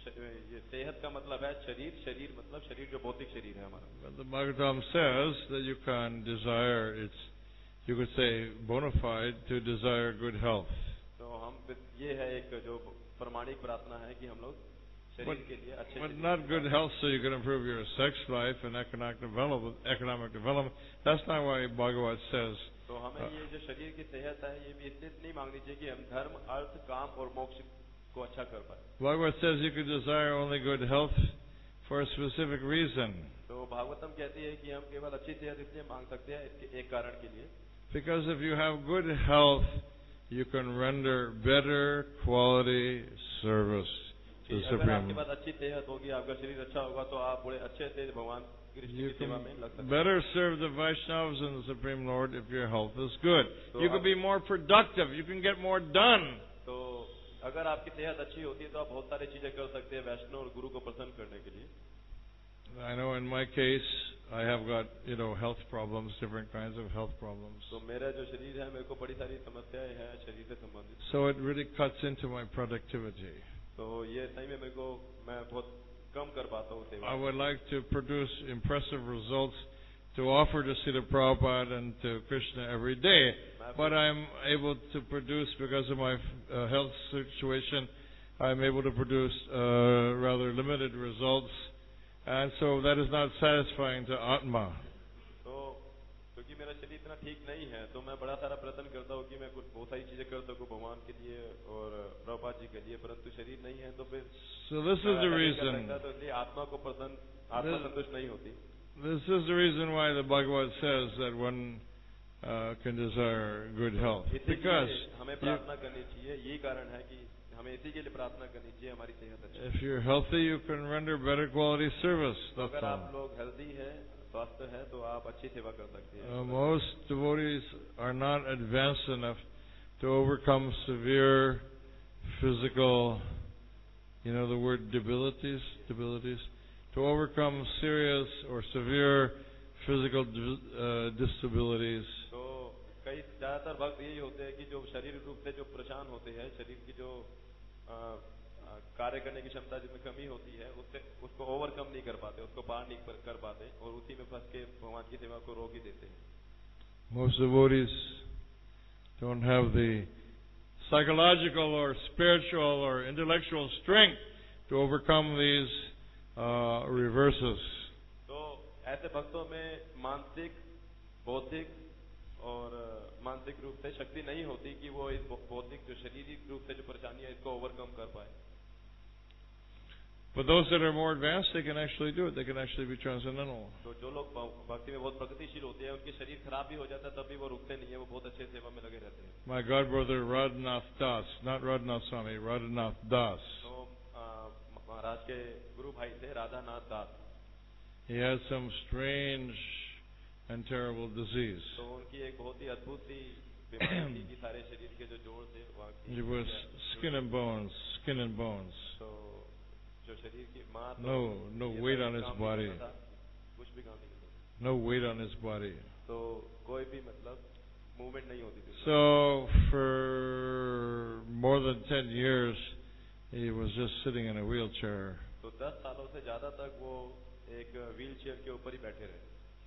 ये सेहत का मतलब है शरीर, शरीर मतलब शरीर जो भौतिक शरीर है हमारा. But the Bhagavatam says that you can desire, it's, you could say, bona fide to desire good health. तो हम ये है एक जो प्रमाणिक प्रार्थना है कि हम लोग शरीर के लिए अच्छे. But not good health so you can improve your sex life and economic development. Economic development. That's not why Bhagavad says. तो हमें ये जो शरीर की सेहत है ये भी इसलिए नहीं मांगनी चाहिए कि हम धर्म, अर्थ, काम और मोक्ष को अच्छा कर पाए. Bhagavad says you can desire only good health for a specific reason. तो भागवतम कहती है कि हम केवल अच्छी सेहत इसलिए मांग सकते हैं इसके एक कारण के लिए. Because if you have good health, you can render better quality service to the अगर Supreme. आपके पास अच्छी सेहत होगी, आपका शरीर अच्छा होगा, तो आप बड़े अच्छे से भगवान कृष्ण You की सेवा में लग सकते can हैं. better serve the Vaishnavas and the Supreme Lord if your health is good. You can be more productive. You can get more done. तो अगर आपकी सेहत अच्छी होती है तो आप बहुत सारी चीजें कर सकते हैं वैष्णव और गुरु को प्रसन्न करने के लिए. I know in my case, I have got, you know, health problems, different kinds of health problems. तो मेरा जो शरीर है मेरे को बड़ी सारी समस्याएं हैं शरीर से संबंधित. So it really cuts into my productivity. तो ये सही में मेरे को मैं बहुत कम कर पाता हूँ सेवा. I would like to produce impressive results to offer to Srila Prabhupada and to Krishna every day, but I'm able to produce, because of my uh, health situation, I'm able to produce uh, rather limited results, and so that is not satisfying to Atma. तो क्योंकि मेरा शरीर इतना ठीक नहीं है तो मैं बड़ा सारा प्रयत्न करता हूँ कि मैं कुछ बहुत सारी चीजें कर सकूँ भगवान के लिए और प्रभुपाद जी के लिए, परंतु शरीर नहीं है तो फिर So this is the reason. तो इसलिए आत्मा को प्रसन्न, आत्मा संतुष्ट नहीं होती. This is the reason why the Bhagavad says that one uh, can desire good health. Because हमें प्रार्थना करनी चाहिए, यही कारण है कि हमें इसी के लिए प्रार्थना करनी चाहिए हमारी सेहत अच्छी. if you're healthy, you can render better quality service. That's अगर आप all. लोग हेल्दी हैं, स्वस्थ हैं, तो आप अच्छी सेवा कर सकते हैं. Uh, most devotees are not advanced enough to overcome severe physical, you know the word debilities, debilities, to overcome serious or severe physical uh, disabilities. तो कई ज्यादातर भक्त यही होते हैं कि जो शारीरिक रूप से जो परेशान होते हैं, शरीर की जो आ, आ, कार्य करने की क्षमता जिसमें कमी होती है उससे उसको ओवरकम नहीं कर पाते, उसको पार नहीं कर, कर पाते और उसी में फंस के भगवान की सेवा को रोक ही देते हैं. Most devotees don't have the psychological or spiritual or intellectual strength to overcome these uh, reverses. तो ऐसे भक्तों में मानसिक, बौद्धिक और मानसिक रूप से शक्ति नहीं होती कि वो इस भौतिक जो शारीरिक रूप से जो परेशानी है इसको ओवरकम कर पाए. But those that are more advanced, they can actually do it. They can actually be transcendental. तो जो लोग भक्ति में बहुत प्रगतिशील होते हैं उनके शरीर खराब भी हो जाता है तब भी वो रुकते नहीं है, वो बहुत अच्छे सेवा में लगे रहते हैं. My god brother Radhanath Das, not Radhanath Swami, Radhanath Das. तो महाराज के गुरु भाई थे राधानाथ दास. He had some strange and terrible disease. तो उनकी एक बहुत ही अद्भुत सी बीमारी थी कि सारे शरीर के जो जोड़ थे वहाँ It was skin and bones, skin and bones. तो जो शरीर की माँ No, no weight on his body. कुछ भी काम नहीं करता. No weight on his body. तो कोई भी मतलब मूवमेंट नहीं होती थी. So for more than ten years, he was just sitting in a wheelchair. तो दस सालों से ज्यादा तक वो एक व्हील चेयर के ऊपर ही बैठे रहे.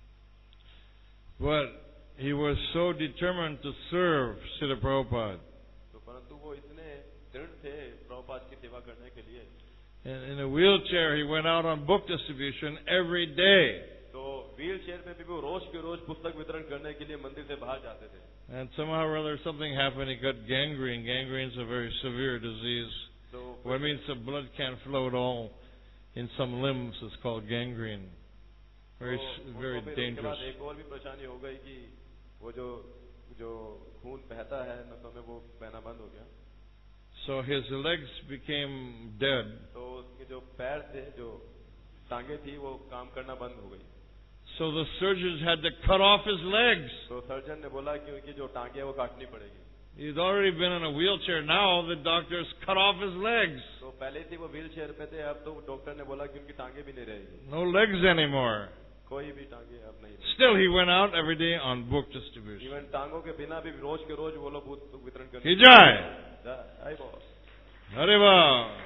But he was so determined to serve Srila Prabhupada. तो परंतु वो इतने दृढ़ थे प्रभुपाद की सेवा करने के लिए. In, in a wheelchair, he went out on book distribution every day. तो व्हील चेयर में भी वो रोज के रोज पुस्तक वितरण करने के लिए मंदिर से बाहर जाते थे. And somehow or other something happened. He got gangrene. Gangrene is a very severe disease. तो What means the blood can't flow at all in some limbs is called gangrene. Very, तो very dangerous. एक और भी परेशानी हो गई कि वो जो जो खून बहता है नसों में वो बहना बंद हो गया. So his legs became dead. तो उसके जो पैर थे जो टांगे थी वो काम करना बंद हो गई. So the surgeons had to cut off his legs. तो सर्जन ने बोला कि उनकी जो टांगे हैं वो काटनी पड़ेगी. He'd already been in a wheelchair. Now the doctors cut off his legs. तो पहले थी वो व्हील चेयर पे थे, अब तो डॉक्टर ने बोला कि उनकी टांगे भी नहीं रहेगी. No legs anymore. कोई भी टांगे अब नहीं. Still he went out every day on book distribution. Even टांगों के बिना भी रोज के रोज वो लोग पुस्तक वितरण करते. He died. I boss. Hariva.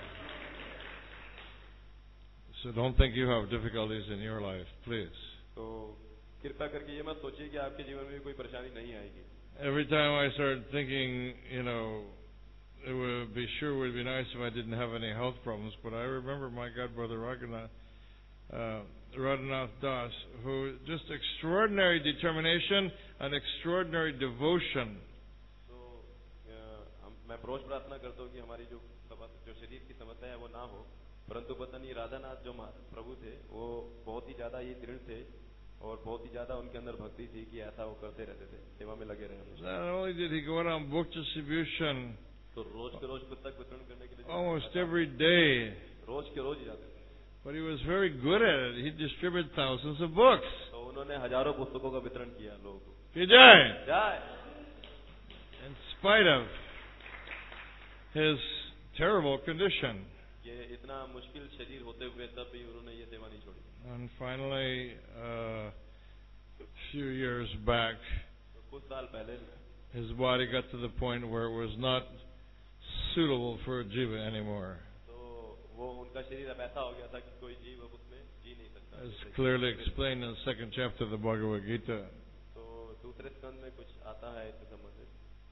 So don't think you have difficulties in your life, please. तो कृपया करके ये मत सोचिए कि आपके जीवन में कोई परेशानी नहीं आएगी. Every time I started thinking, you know, it would be sure would be nice if I didn't have any health problems, but I remember my god brother Raghunath, uh, Radhanath Das, who just extraordinary determination and extraordinary devotion. तो हम मैं रोज प्रार्थना करता हूँ कि हमारी जो जो शरीर की समस्या है वो ना हो, परंतु पता नहीं राधानाथ जो प्रभु थे वो बहुत ही ज्यादा ये दृढ़ थे और बहुत ही ज्यादा उनके अंदर भक्ति थी कि ऐसा वो करते रहते थे, सेवा में लगे रहे. Not only did he go out on book distribution, तो रोज के रोज पुस्तक वितरण करने के लिए almost every day, रोज के रोज ही जाते थे. but he was very good at it. He distributed thousands of books. तो उन्होंने हजारों पुस्तकों का वितरण किया लोगों को. Jai! जय. In spite of his terrible condition. ये इतना मुश्किल शरीर होते हुए तब भी उन्होंने ये सेवा नहीं छोड़ी. And finally, uh, a few years back, तो कुछ साल पहले his body got to the point where it was not suitable for a jiva anymore. तो वो उनका शरीर अब ऐसा हो गया था कि कोई जीव अब उसमें जी नहीं सकता. As clearly explained in the second chapter of the Bhagavad Gita. तो दूसरे स्कंद में कुछ आता है इससे संबंधित.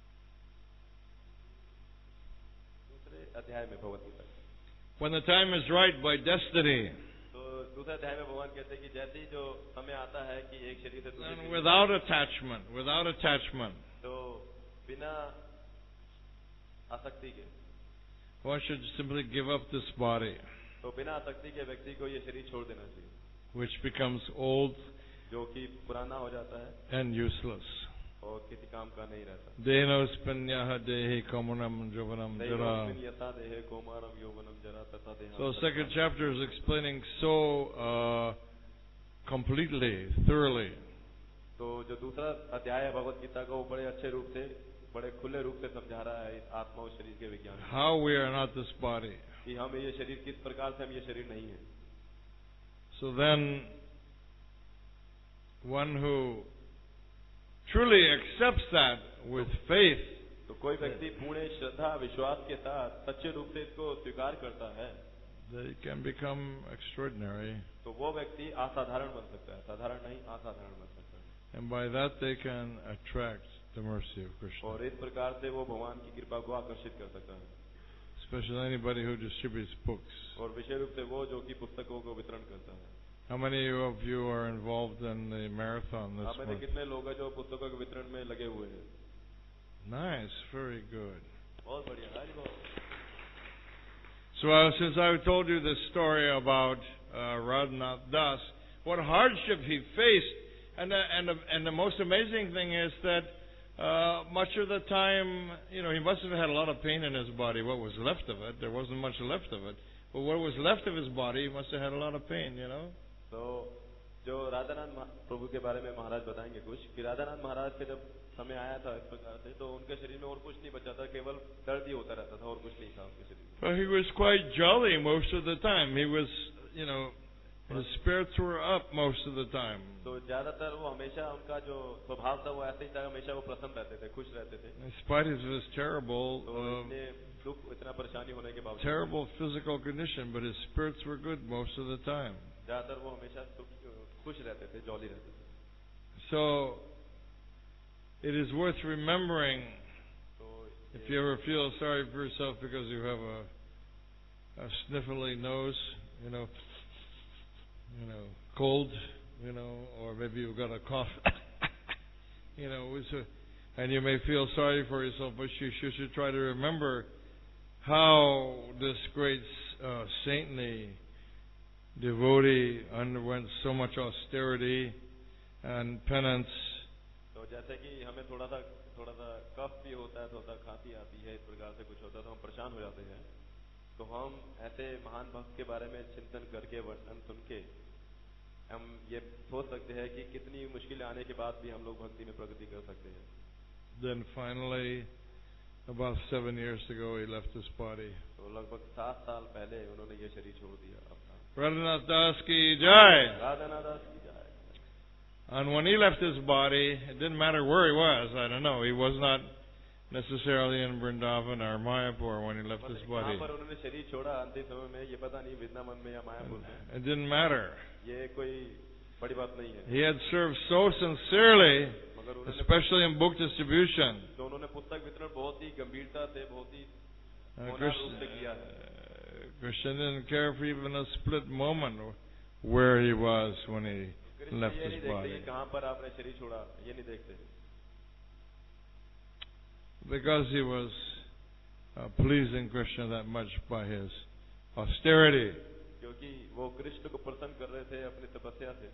दूसरे अध्याय में Bhagavad Gita. When the time is right by destiny. तो दूसरे अध्याय में भगवान कहते हैं कि जैसे ही जो समय आता है कि एक शरीर से दूसरे And without attachment, without attachment. तो बिना आसक्ति के. One should simply give up this body. तो बिना आसक्ति के व्यक्ति को ये शरीर छोड़ देना चाहिए. Which becomes old. जो कि पुराना हो जाता है. And useless. और किसी काम का नहीं रहता. Denospanyaha dehi komanam jovanam jara. So the second chapter is explaining so uh, completely, thoroughly. तो जो दूसरा अध्याय है भगवद गीता का वो बड़े अच्छे रूप से, बड़े खुले रूप से समझा रहा है इस आत्मा और शरीर के विज्ञान. How we are not this body. कि हम ये शरीर किस प्रकार से हम ये शरीर नहीं है. So then, one who truly accepts that with faith. तो कोई व्यक्ति पूर्ण श्रद्धा विश्वास के साथ सच्चे रूप से इसको स्वीकार करता है. They can become extraordinary. तो वो व्यक्ति असाधारण बन सकता है, साधारण नहीं असाधारण बन सकता है. And by that they can attract the mercy of Krishna. और इस प्रकार से वो भगवान की कृपा को आकर्षित कर सकता है. Especially anybody who distributes books. और विशेष रूप से वो जो कि पुस्तकों को वितरण करता है. How many of you are involved in the marathon this आप में से month? कितने लोग हैं जो पुस्तकों के वितरण में लगे हुए हैं? Nice, very good. बहुत बढ़िया, हरि बोल। So uh, since I told you this story about uh, Radhanath Das, what hardship he faced, and the, and the, and the most amazing thing is that uh, much of the time, you know, he must have had a lot of pain in his body. What was left of it, there wasn't much left of it. But what was left of his body, he must have had a lot of pain, you know. So जो राधानाथ प्रभु के बारे में महाराज बताएंगे कुछ कि राधानाथ महाराज के जब समय आया था इस प्रकार से तो उनके शरीर में और कुछ नहीं बचा था, केवल दर्द ही होता रहता था और कुछ नहीं था उनके शरीर में. But he was quite jolly most of the time. He was, you know, his spirits were up most of the time. तो ज्यादातर वो हमेशा उनका जो स्वभाव था वो ऐसे ही था, हमेशा वो प्रसन्न रहते थे, खुश रहते थे. In spite of his terrible, तो uh, इतने दुख, इतना परेशानी होने के बावजूद, terrible physical condition, but his spirits were good most of the time. ज्यादातर वो हमेशा खुश रहते थे, जॉली रहते थे. So it is worth remembering. तो If you ever feel sorry for yourself because you have a a sniffly nose, you know, you know, cold, you know, or maybe you've got a cough, you know, it's a, and you may feel sorry for yourself, but you should, should try to remember how this great uh, saintly devotee underwent so much austerity and penance. तो जैसे कि हमें थोड़ा सा थोड़ा सा कफ भी होता है, थोड़ा सा खांसी आती है, इस प्रकार से कुछ होता है तो हम परेशान हो जाते हैं. तो हम ऐसे महान भक्त के बारे में चिंतन करके, वर्णन सुन के हम ये सोच सकते हैं कि कितनी मुश्किलें आने के बाद भी हम लोग भक्ति में प्रगति कर सकते हैं. Then finally, about seven years ago, he left his body. तो लगभग सात साल पहले उन्होंने ये शरीर छोड़ दिया अपना. Radhanath Das ki jai. Radhanath दास की जय. And when he left his body, it didn't matter where he was. I don't know. He was not necessarily in Vrindavan or Mayapur when he left his body. कहाँ पर उन्होंने शरीर छोड़ा अंतिम समय में, ये पता नहीं वृंदावन में या मायापुर में. It didn't matter. ये कोई बड़ी बात नहीं है. He had served so sincerely, मगर उन्होंने, especially in book distribution. तो उन्होंने पुस्तक वितरण बहुत ही गंभीरता से, बहुत ही Uh, होनहार Krishna, रूप से किया है. uh, Krishna didn't care for even a split moment where he was when he Krishna left ये his नहीं देखते body. कि कहाँ पर आपने शरीर छोड़ा, ये नहीं देखते. Because he was uh, pleasing Krishna that much by his austerity. क्योंकि वो कृष्ण को प्रसन्न कर रहे थे अपनी तपस्या से.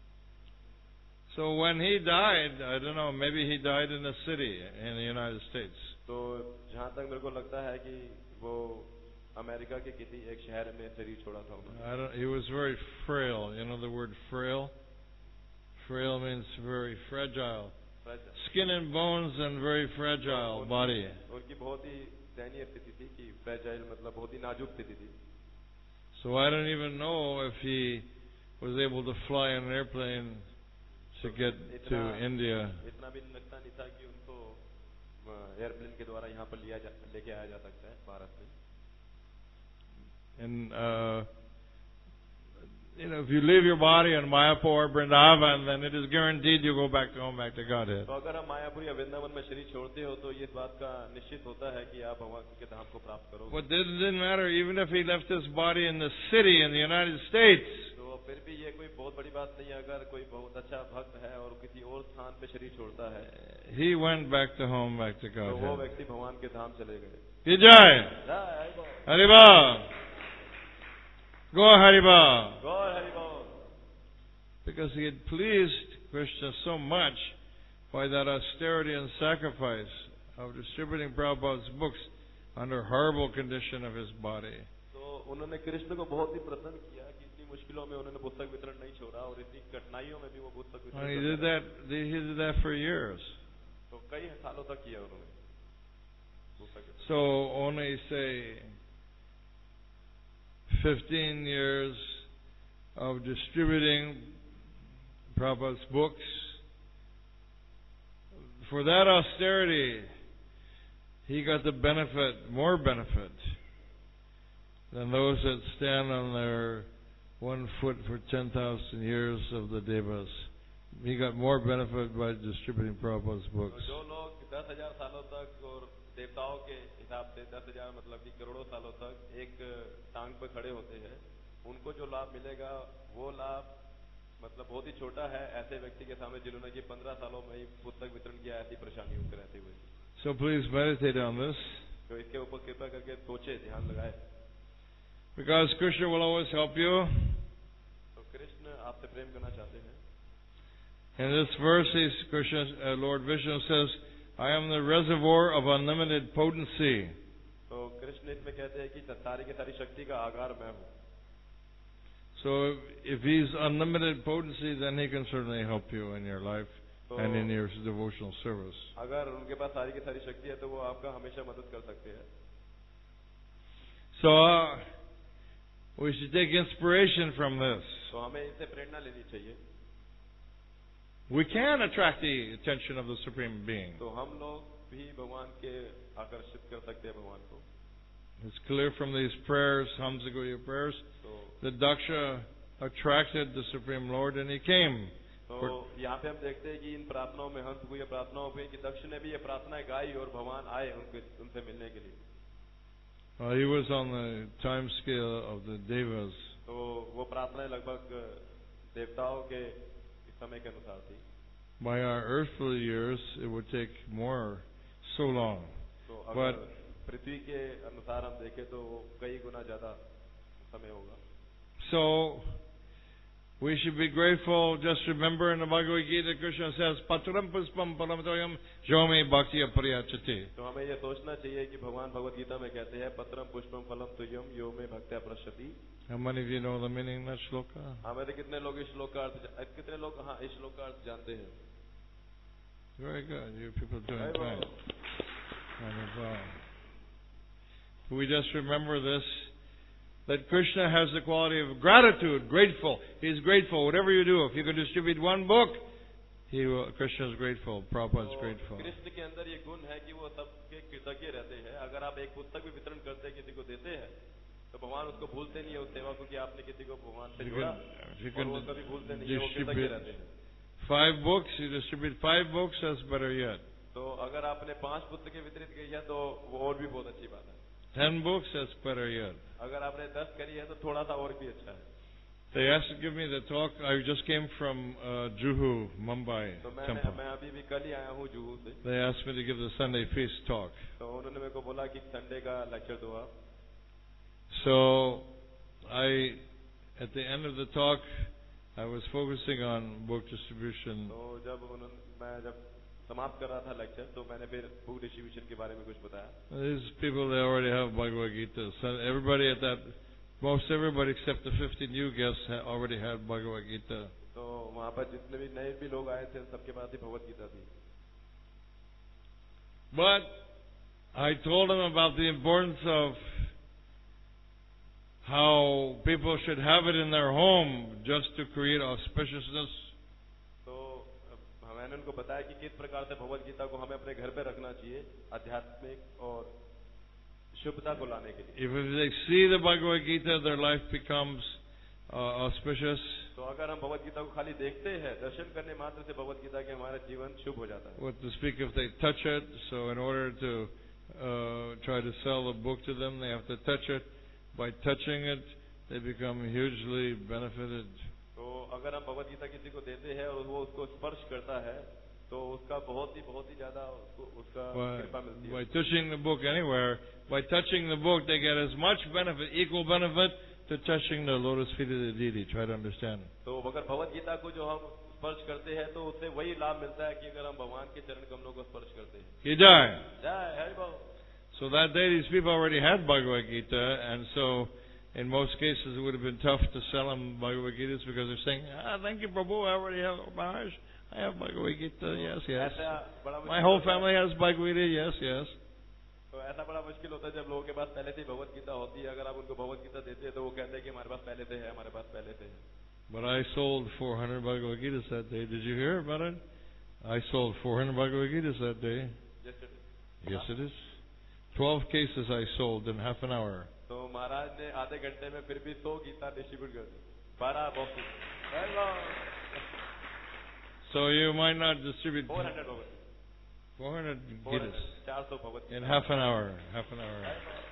So when he died, I don't know, maybe he died in a city in the United States. तो जहाँ तक मेरे को लगता है कि वो अमेरिका के किसी एक शहर में शरीर छोड़ा था उन्होंने. I don't, he was very frail. You know the word frail? Frail means very fragile. Skin and bones and very fragile body. उनकी बहुत ही दयनीय स्थिति थी कि फ्रेजाइल मतलब बहुत ही नाजुक स्थिति थी. So I don't even know if he was able to fly in an airplane to get to India. इतना भी लगता नहीं था कि उनको एयरप्लेन के द्वारा यहाँ पर लिया जा, लेके आया जा सकता है भारत में. And uh, you know, if you leave your body in Mayapur or Vrindavan, then it is guaranteed you go back to home, back to Godhead. तो अगर हम मायापुर या वृंदावन में शरीर छोड़ते हो तो ये इस बात का निश्चित होता है कि आप भगवान के धाम को प्राप्त करोगे. But it didn't matter, even if he left his body in the city in the United States. तो फिर भी ये कोई बहुत बड़ी बात नहीं है अगर कोई बहुत अच्छा भक्त है और किसी और स्थान पे शरीर छोड़ता है. He went back to home, back to तो वो Godhead. व्यक्ति भगवान के धाम चले गए. Ki jai! Hariba! Go Hariba! गौर हरि बोल. Because he had pleased Krishna so much by that austerity and sacrifice of distributing Prabhupada's books under horrible condition of his body. तो उन्होंने कृष्ण को बहुत ही प्रसन्न किया कि इतनी मुश्किलों में उन्होंने पुस्तक वितरण नहीं छोड़ा और इतनी कठिनाइयों में भी वो पुस्तक वितरण. And he did that. He did that for years. तो कई सालों तक किया उन्होंने पुस्तक वितरण. So only say fifteen years of distributing Prabhupada's books. For that austerity, he got the benefit, more benefit, than those that stand on their one foot for ten thousand years of the Devas. He got more benefit by distributing Prabhupada's books. जो लोग दस हजार सालों तक और देवताओं के हिसाब से दस हजार मतलब कि करोड़ों सालों तक एक टांग पर खड़े होते हैं, उनको जो लाभ मिलेगा वो लाभ मतलब बहुत ही छोटा है ऐसे व्यक्ति के सामने जिन्होंने कि पंद्रह सालों में ही पुस्तक वितरण किया, ऐसी परेशानी उनके रहते हुए. So please meditate on this, तो इसके ऊपर कृपा करके सोचे, ध्यान लगाए, because Krishna will always help you. तो कृष्ण आपसे प्रेम करना चाहते हैं. In this verse, he's, Krishna, uh, Lord Vishnu says, I am the reservoir of unlimited potency. तो कृष्ण इसमें कहते हैं कि सारी की सारी शक्ति का आगार मैं हूँ. So if he's unlimited potency, then he can certainly help you in your life तो and in your devotional service. अगर उनके पास सारी की सारी शक्ति है तो वो आपका हमेशा मदद कर सकते हैं. So uh, we should take inspiration from this. तो हमें इससे प्रेरणा लेनी चाहिए. We can attract the attention of the Supreme Being. तो हम लोग भी भगवान के आकर्षित कर सकते हैं भगवान को. It's clear from these prayers, Hamsagurya prayers, तो that Daksha attracted the Supreme Lord and he came. तो यहाँ पे हम देखते हैं कि इन प्रार्थनाओं में, हंस को ये प्रार्थनाओं में, कि दक्ष ने भी ये प्रार्थनाएं गाई और भगवान आए उनके उनसे मिलने के लिए. Uh, he was on the time scale of the Devas. तो वो प्रार्थनाएं लगभग देवताओं के समय के अनुसार थी. By our earthly years, it would take more, so long. तो But अगर पृथ्वी के अनुसार हम देखें तो वो कई गुना ज्यादा समय होगा. so we should be grateful. Just remember in the Bhagavad Gita, Krishna says, Patram puspam paramatoyam jome bhakti apriyachati. तो हमें ये सोचना चाहिए कि भगवान भगवद गीता में कहते हैं, पत्रम पुष्पम फलम तुयम यो में भक्त्या प्रशति. How many of you know the meaning of that shloka? हमें तो कितने लोग इस श्लोक का अर्थ, कितने लोग हाँ इस श्लोक का अर्थ जानते हैं? Very good. You people doing Very well. fine. Wonderful. We just remember this, that Krishna has the quality of gratitude, grateful. He's grateful. Whatever you do, if you can distribute one book, he will, Krishna is grateful. Prabhupada is तो grateful. Krishna के अंदर ये गुण है कि वो सबके कृतज्ञ रहते हैं. अगर आप एक पुस्तक भी वितरण करते हैं, किसी को देते हैं, तो भगवान उसको भूलते नहीं है उस सेवा को कि आपने किसी को भगवान से You जोड़ा, can, you और वो can कभी भूलते नहीं है, वो कृतज्ञ रहते हैं. five books, you distribute five books, that's better yet. तो अगर आपने पांच पुस्तकें वितरित की है तो वो और भी बहुत अच्छी बात है. Ten books, that's better yet. अगर आपने दस करी है तो थोड़ा सा और भी अच्छा है. They asked to give me the talk. I just came from uh, Juhu, Mumbai तो मैं temple. मैं अभी भी कल ही आया हूँ जुहू से. They asked me to give the Sunday feast talk. तो उन्होंने मेरे को बोला कि संडे का लेक्चर दो आप. So I, at the end of the talk, I was focusing on book distribution. तो जब उन्होंने मैं जब समाप्त कर रहा था लेक्चर, तो मैंने फिर बुक डिस्ट्रीब्यूशन के बारे में कुछ बताया. These people, they already have Bhagavad Gita. So everybody at that, most everybody except the fifty new guests ha- already had Bhagavad Gita. तो वहाँ पर जितने भी नए भी लोग आए थे, सबके पास ही भगवत गीता थी. But I told them about the importance of how people should have it in their home just to create auspiciousness. तो मैंने उनको बताया कि किस प्रकार से भगवत गीता को हमें अपने घर पे रखना चाहिए, आध्यात्मिक और शुभता को लाने के लिए. If they see the Bhagavad Gita, their life becomes uh, auspicious. तो अगर हम भगवत गीता को खाली देखते हैं, दर्शन करने मात्र से भगवत गीता के हमारा जीवन शुभ हो जाता है. What to speak if they touch it? So in order to uh, try to sell the book to them, they have to touch it. By touching it, they become hugely benefited. तो अगर हम भगवत गीता किसी को देते हैं और वो उसको स्पर्श करता है, तो उसका बहुत ही बहुत ही ज्यादा उसको उसका कृपा मिलती है. By touching the book anywhere, by touching the book, they get as much benefit, equal benefit to touching the lotus feet of the deity. Try to understand. तो अगर भगवत गीता को जो हम स्पर्श करते हैं, तो उससे वही लाभ मिलता है कि अगर हम भगवान के चरण कमलों को स्पर्श करते हैं. Jai. जय हरि बोल. So that day, these people already had Bhagavad Gita, and so in most cases it would have been tough to sell them Bhagavad Gitas because they're saying, "Ah, thank you, Prabhu. I already have Maharaj. I have Bhagavad Gita. Yes, yes. My whole family has Bhagavad Gita. Yes, yes." तो ऐसा बड़ा मुश्किल होता है जब लोगों के पास पहले से भगवत गीता होती है. अगर आप उनको भगवत गीता देते हैं तो वो कहते हैं कि हमारे पास पहले से है, हमारे पास पहले से है. But I sold four hundred Bhagavad Gitas that day. Did you hear about it? I sold four hundred Bhagavad Gitas that day. Yes, it is. Twelve cases I sold in half an hour. तो महाराज ने आधे घंटे में फिर भी सौ Gita distribute कर दी. बारह box. So you might not distribute four hundred Bhagavad. four hundred Gitas चार सौ भगवत in half an hour. Half an hour.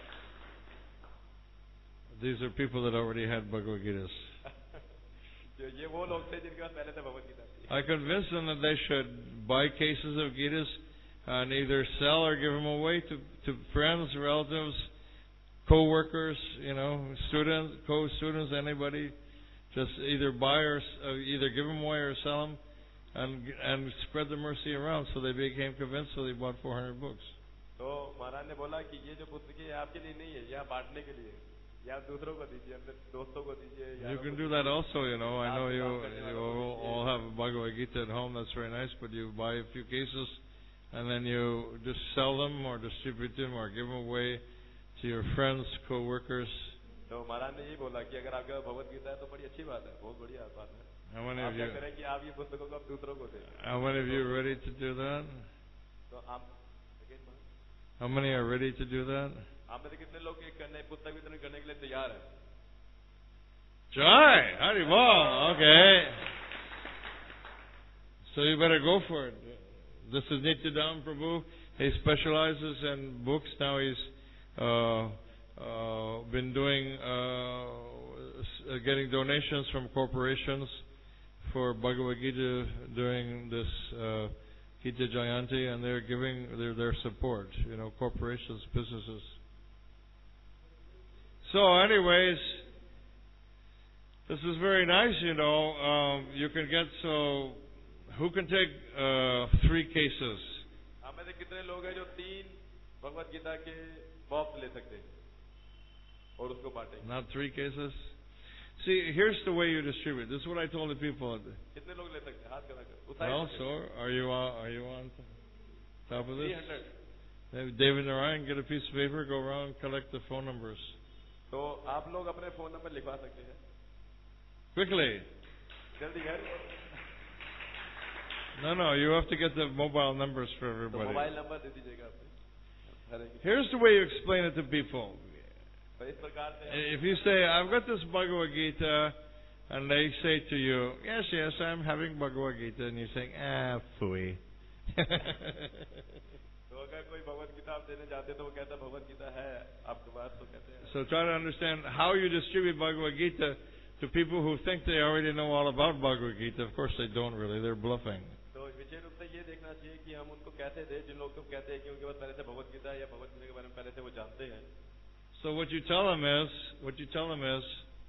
These are people that already had Bhagavad Gitas. जो ये वो लोग थे जिनके पास पहले से भगवत गीता थी. I convinced them that they should buy cases of Gitas and either sell or give them away to, to friends, relatives, co-workers, you know, students, co-students, anybody. Just either buy or uh, either give them away or sell them, and and spread the mercy around. So they became convinced, so they bought four hundred books. तो महाराज ने बोला कि ये जो पुस्तकें आपके लिए नहीं है, यह बांटने के लिए, या दूसरों को दीजिए, अपने दोस्तों को दीजिए. You can do that also, you know. I know you you all, all have a Bhagavad Gita at home. That's very nice. But you buy a few cases, and then you just sell them or distribute them or give them away to your friends, co-workers. तो महाराज ने ये बोला कि अगर आपके पास भगवत गीता है तो बड़ी अच्छी बात है, बहुत बढ़िया बात है. How many of you? करें कि आप ये पुस्तकों को आप दूसरों को दें. How many of you are ready to do that? तो आप How many are ready to do that? आप में से कितने लोग ये करने पुस्तक वितरण करने के लिए तैयार हैं? Jai, Haribol. Okay. So you better go for it. This is Nityadam Prabhu. He specializes in books. Now he's uh, uh, been doing uh, getting donations from corporations for Bhagavad Gita during this uh, Gita Jayanti, and they're giving their, their support, you know, corporations, businesses. So anyways, this is very nice, you know. Um, you can get, so, who can take uh, three cases? आप में से कितने लोग हैं जो तीन भगवत गीता के box ले सकते हैं और उसको बांटेंगे? Not three cases? See, here's the way you distribute. This is what I told the people. कितने लोग ले सकते हैं? हाथ करा कर. Well, so, are you on, are you on top of this? three hundred. David Narayan, get a piece of paper, go around and collect the phone numbers. तो आप लोग अपने फोन नंबर लिखवा सकते हैं. Quickly. जल्दी कर. No, no, you have to get the mobile numbers for तो everybody. मोबाइल नंबर दे दीजिएगा आपने. Here's the way you explain it to people. तो इस प्रकार से If you say, I've got this Bhagavad Gita, and they say to you, yes, yes, I'm having Bhagavad Gita, and you say, ah, phooey. तो अगर कोई भगवत गीता आप देने जाते तो वो कहता भगवत गीता है आपके पास, तो कहते हैं. So try to understand how you distribute Bhagavad Gita to people who think they already know all about Bhagavad Gita. Of course they don't really, they're bluffing. तो विशेष रूप से ये देखना चाहिए कि हम उनको कैसे दें जिन लोग को कहते हैं कि उनके पास पहले से भगवत गीता है या भगवत गीता के बारे में पहले से वो जानते हैं. So what you tell them is, what you tell them is,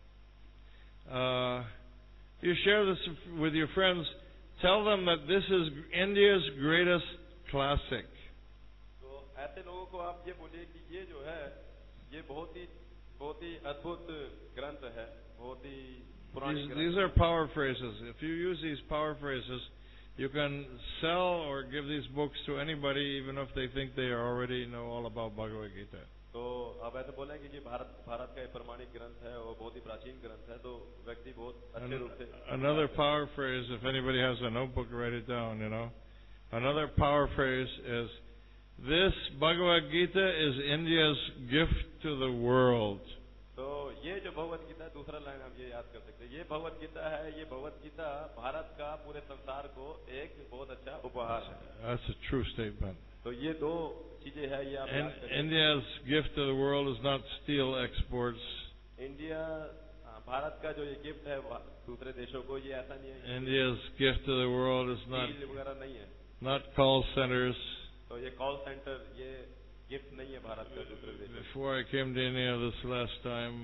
uh, you share this with your friends. Tell them that this is India's greatest classic. तो ऐसे लोगों को आप ये बोलिए कि ये जो है ये बहुत ही बहुत ही अद्भुत ग्रंथ है, बहुत ही पुरानी These, ग्रंथ. these are power phrases. If you use these power phrases, you can sell or give these books to anybody, even if they think they already know all about Bhagavad Gita. तो आप ऐसे बोलेंगे कि भारत भारत का ये प्रमाणिक ग्रंथ है और बहुत ही प्राचीन ग्रंथ है, तो व्यक्ति बहुत अच्छे रूप से. Another power phrase, if anybody has a notebook, write it down, you know. Another power phrase is, this Bhagavad Gita is India's gift to the world. तो ये जो भगवत गीता, दूसरा लाइन हम ये याद कर सकते हैं, ये भगवत गीता है, ये भगवत गीता भारत का पूरे संसार को एक बहुत अच्छा उपहार है. That's a true statement. तो ये दो चीजें हैं, ये आप याद करें. India's gift to the world is not steel exports. India Bharat का जो ये गिफ्ट है दूसरे देशों को, ये ऐसा नहीं है. India's gift to the world is not steel वगैरह नहीं है. not call centers. तो ये कॉल सेंटर, ये गिफ्ट नहीं है भारत का दूसरे देशों. Before I came to India this last time,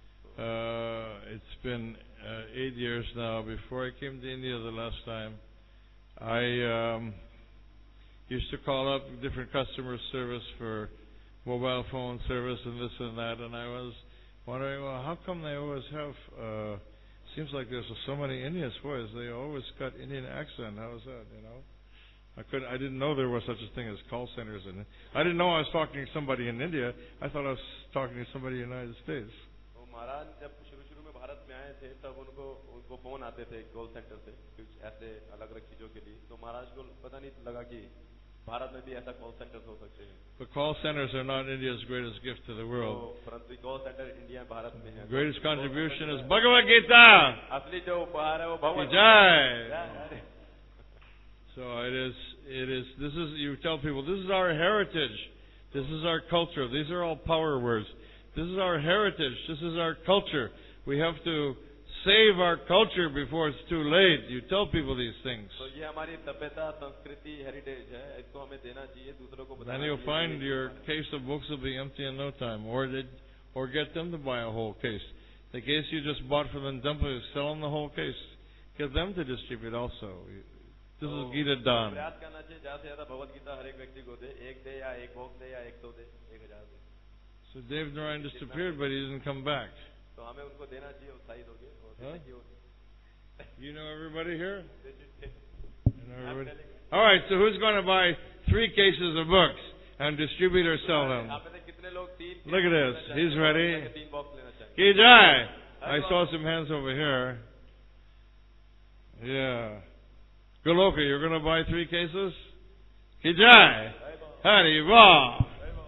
uh, it's been uh, eight years now. Before I came to India the last time, I um, used to call up different customer service for mobile phone service and this and that, and I was wondering, well, how come they always have? Uh, seems like there's so many Indians. Boys, they always got Indian accent. How is that? You know. I could I didn't know there was such a thing as call centers, and I didn't know I was talking to somebody in India. I thought I was talking to somebody in the United States. तो महाराज जब शुरू शुरू में भारत में आए थे तब उनको उनको फोन आते थे कॉल सेंटर से कुछ ऐसे अलग अलग चीजों के लिए. तो महाराज को पता नहीं लगा कि भारत में भी ऐसा कॉल सेंटर्स हो सकते हैं. But call centers are not India's greatest gift to the world. तो परंतु कॉल सेंटर इंडिया भारत में है. Greatest contribution is Bhagavad Gita. असली जो उपहार है वो भगवत Jai. So it is, it is, this is, you tell people, this is our heritage. This is our culture. These are all power words. This is our heritage. This is our culture. We have to save our culture before it's too late. You tell people these things. तो ये हमारी सभ्यता, संस्कृति, heritage है, इसको हमें देना चाहिए, दूसरों को बताना Then you'll चाहिए। find your case of books will be empty in no time, or they, or get them to buy a whole case. The case you just bought from them, dump- sell them the whole case. Get them to distribute also. This is Gita Daन. प्रयास करना चाहिए ज्यादा से ज्यादा भगवत गीता हर एक व्यक्ति को दे, एक दे या एक बॉक्स दे या एक सौ दे, एक हजार दे। So Dave Narayan disappeared, but he didn't come back. तो हमें उनको देना चाहिए, उत्साहित होगे और देने की और- You know everybody here? They should take. You know I'm everybody? telling you. All right. So who's going to buy three cases of books and distribute or sell them? आप में से कितने लोग तीन Look at लेना this. चाहेंगे? He's ready. तीन box लेना चाहेंगे? Ki jai. I saw some hands over here. Yeah. Goloka, you're going to buy three cases? Ki jai. Hari Ra.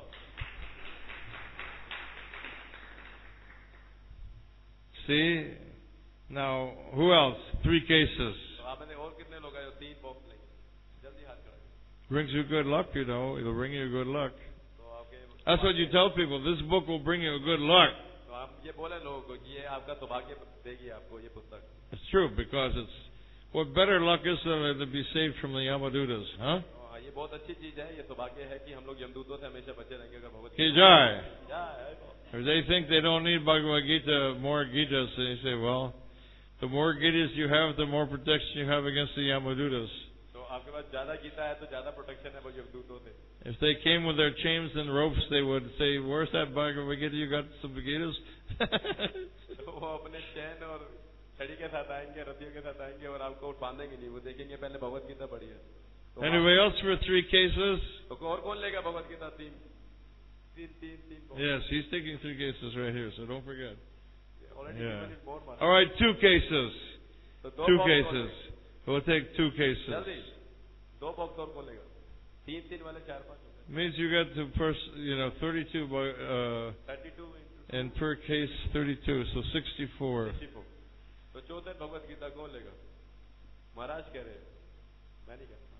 See? Now, who else? Three cases. तो आप में से और कितने लोग हैं जो तीन बॉक्स लेंगे? जल्दी हाथ खड़ा Brings you good luck, you know. It'll bring you good luck. तो आपके That's what you tell people. This book will bring you good luck. तो आप ये बोले लोगों को कि ये आपका सौभाग्य देगी आपको ये पुस्तक। It's true, because it's what better luck is than to be saved from the Yamadutas, huh? हाँ, ये बहुत अच्छी चीज है, ये सौभाग्य है कि हम लोग यमदूतों से हमेशा बचे रहेंगे अगर भगवत Ki jai. जय Or they think they don't need Bhagavad Gita, more Gitas, and you say, well, the more Gitas you have, the more protection you have against the Yamadutas. तो आपके पास ज्यादा गीता है तो ज्यादा प्रोटेक्शन है वो यमदूतों से। If they came with their chains and ropes, they would say, where's that Bhagavad Gita? You got some Gitas? तो वो अपने चैन और छड़ी के साथ आएंगे, रस्सियों के साथ आएंगे और आपको बांधेंगे नहीं, वो देखेंगे पहले भगवत गीता पढ़ी है। तो Anybody else for three cases? तो और कौन लेगा भगवत गीता? तीन तीन तीन तीन कौन? Yes, he's taking three cases right here, so don't forget. Already Yeah. given it more money. All right, two cases. तो दो Two box कौन cases. लेगा? We'll take two cases. जल्दी दो बॉक्स और कौन लेगा? तीन तीन वाले चार पाँच होते हैं। Means you got to first, you know, thirty-two by, uh, thirty-two into and per case thirty-two, so sixty-four. sixty-four. तो चौथे भगवत गीता कौन लेगा? महाराज कह रहे हैं, मैं नहीं कहता।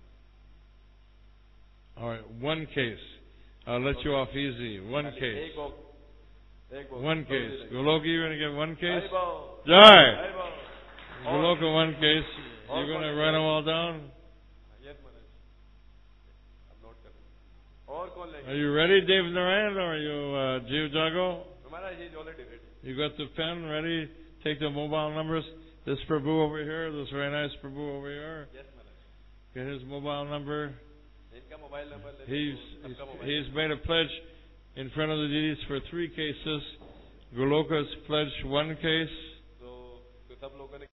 All right, one case. I'll let you off easy. One case. एक बॉक्स एक box One case. Goloka, you're going to get one case? Hari बोल, Jai! हरि बोल। Goloka, one case. You're going to write them all down? Yes, Maharaj. I'm not कर रहा। और कौन लेगा? Are you ready, Dave Narayan, or are you uh, Jiv Jago? Maharaj he's already ready. You got the pen ready? Take the mobile numbers. This Prabhu over here, this very nice Prabhu over here. Yes, Maharaj. Get his mobile number. इनका mobile number ले He's, लो, he's, सबका mobile he's made a pledge in front of the deities for three cases. Goloka's pledged one case. तो तो सब लोगों ने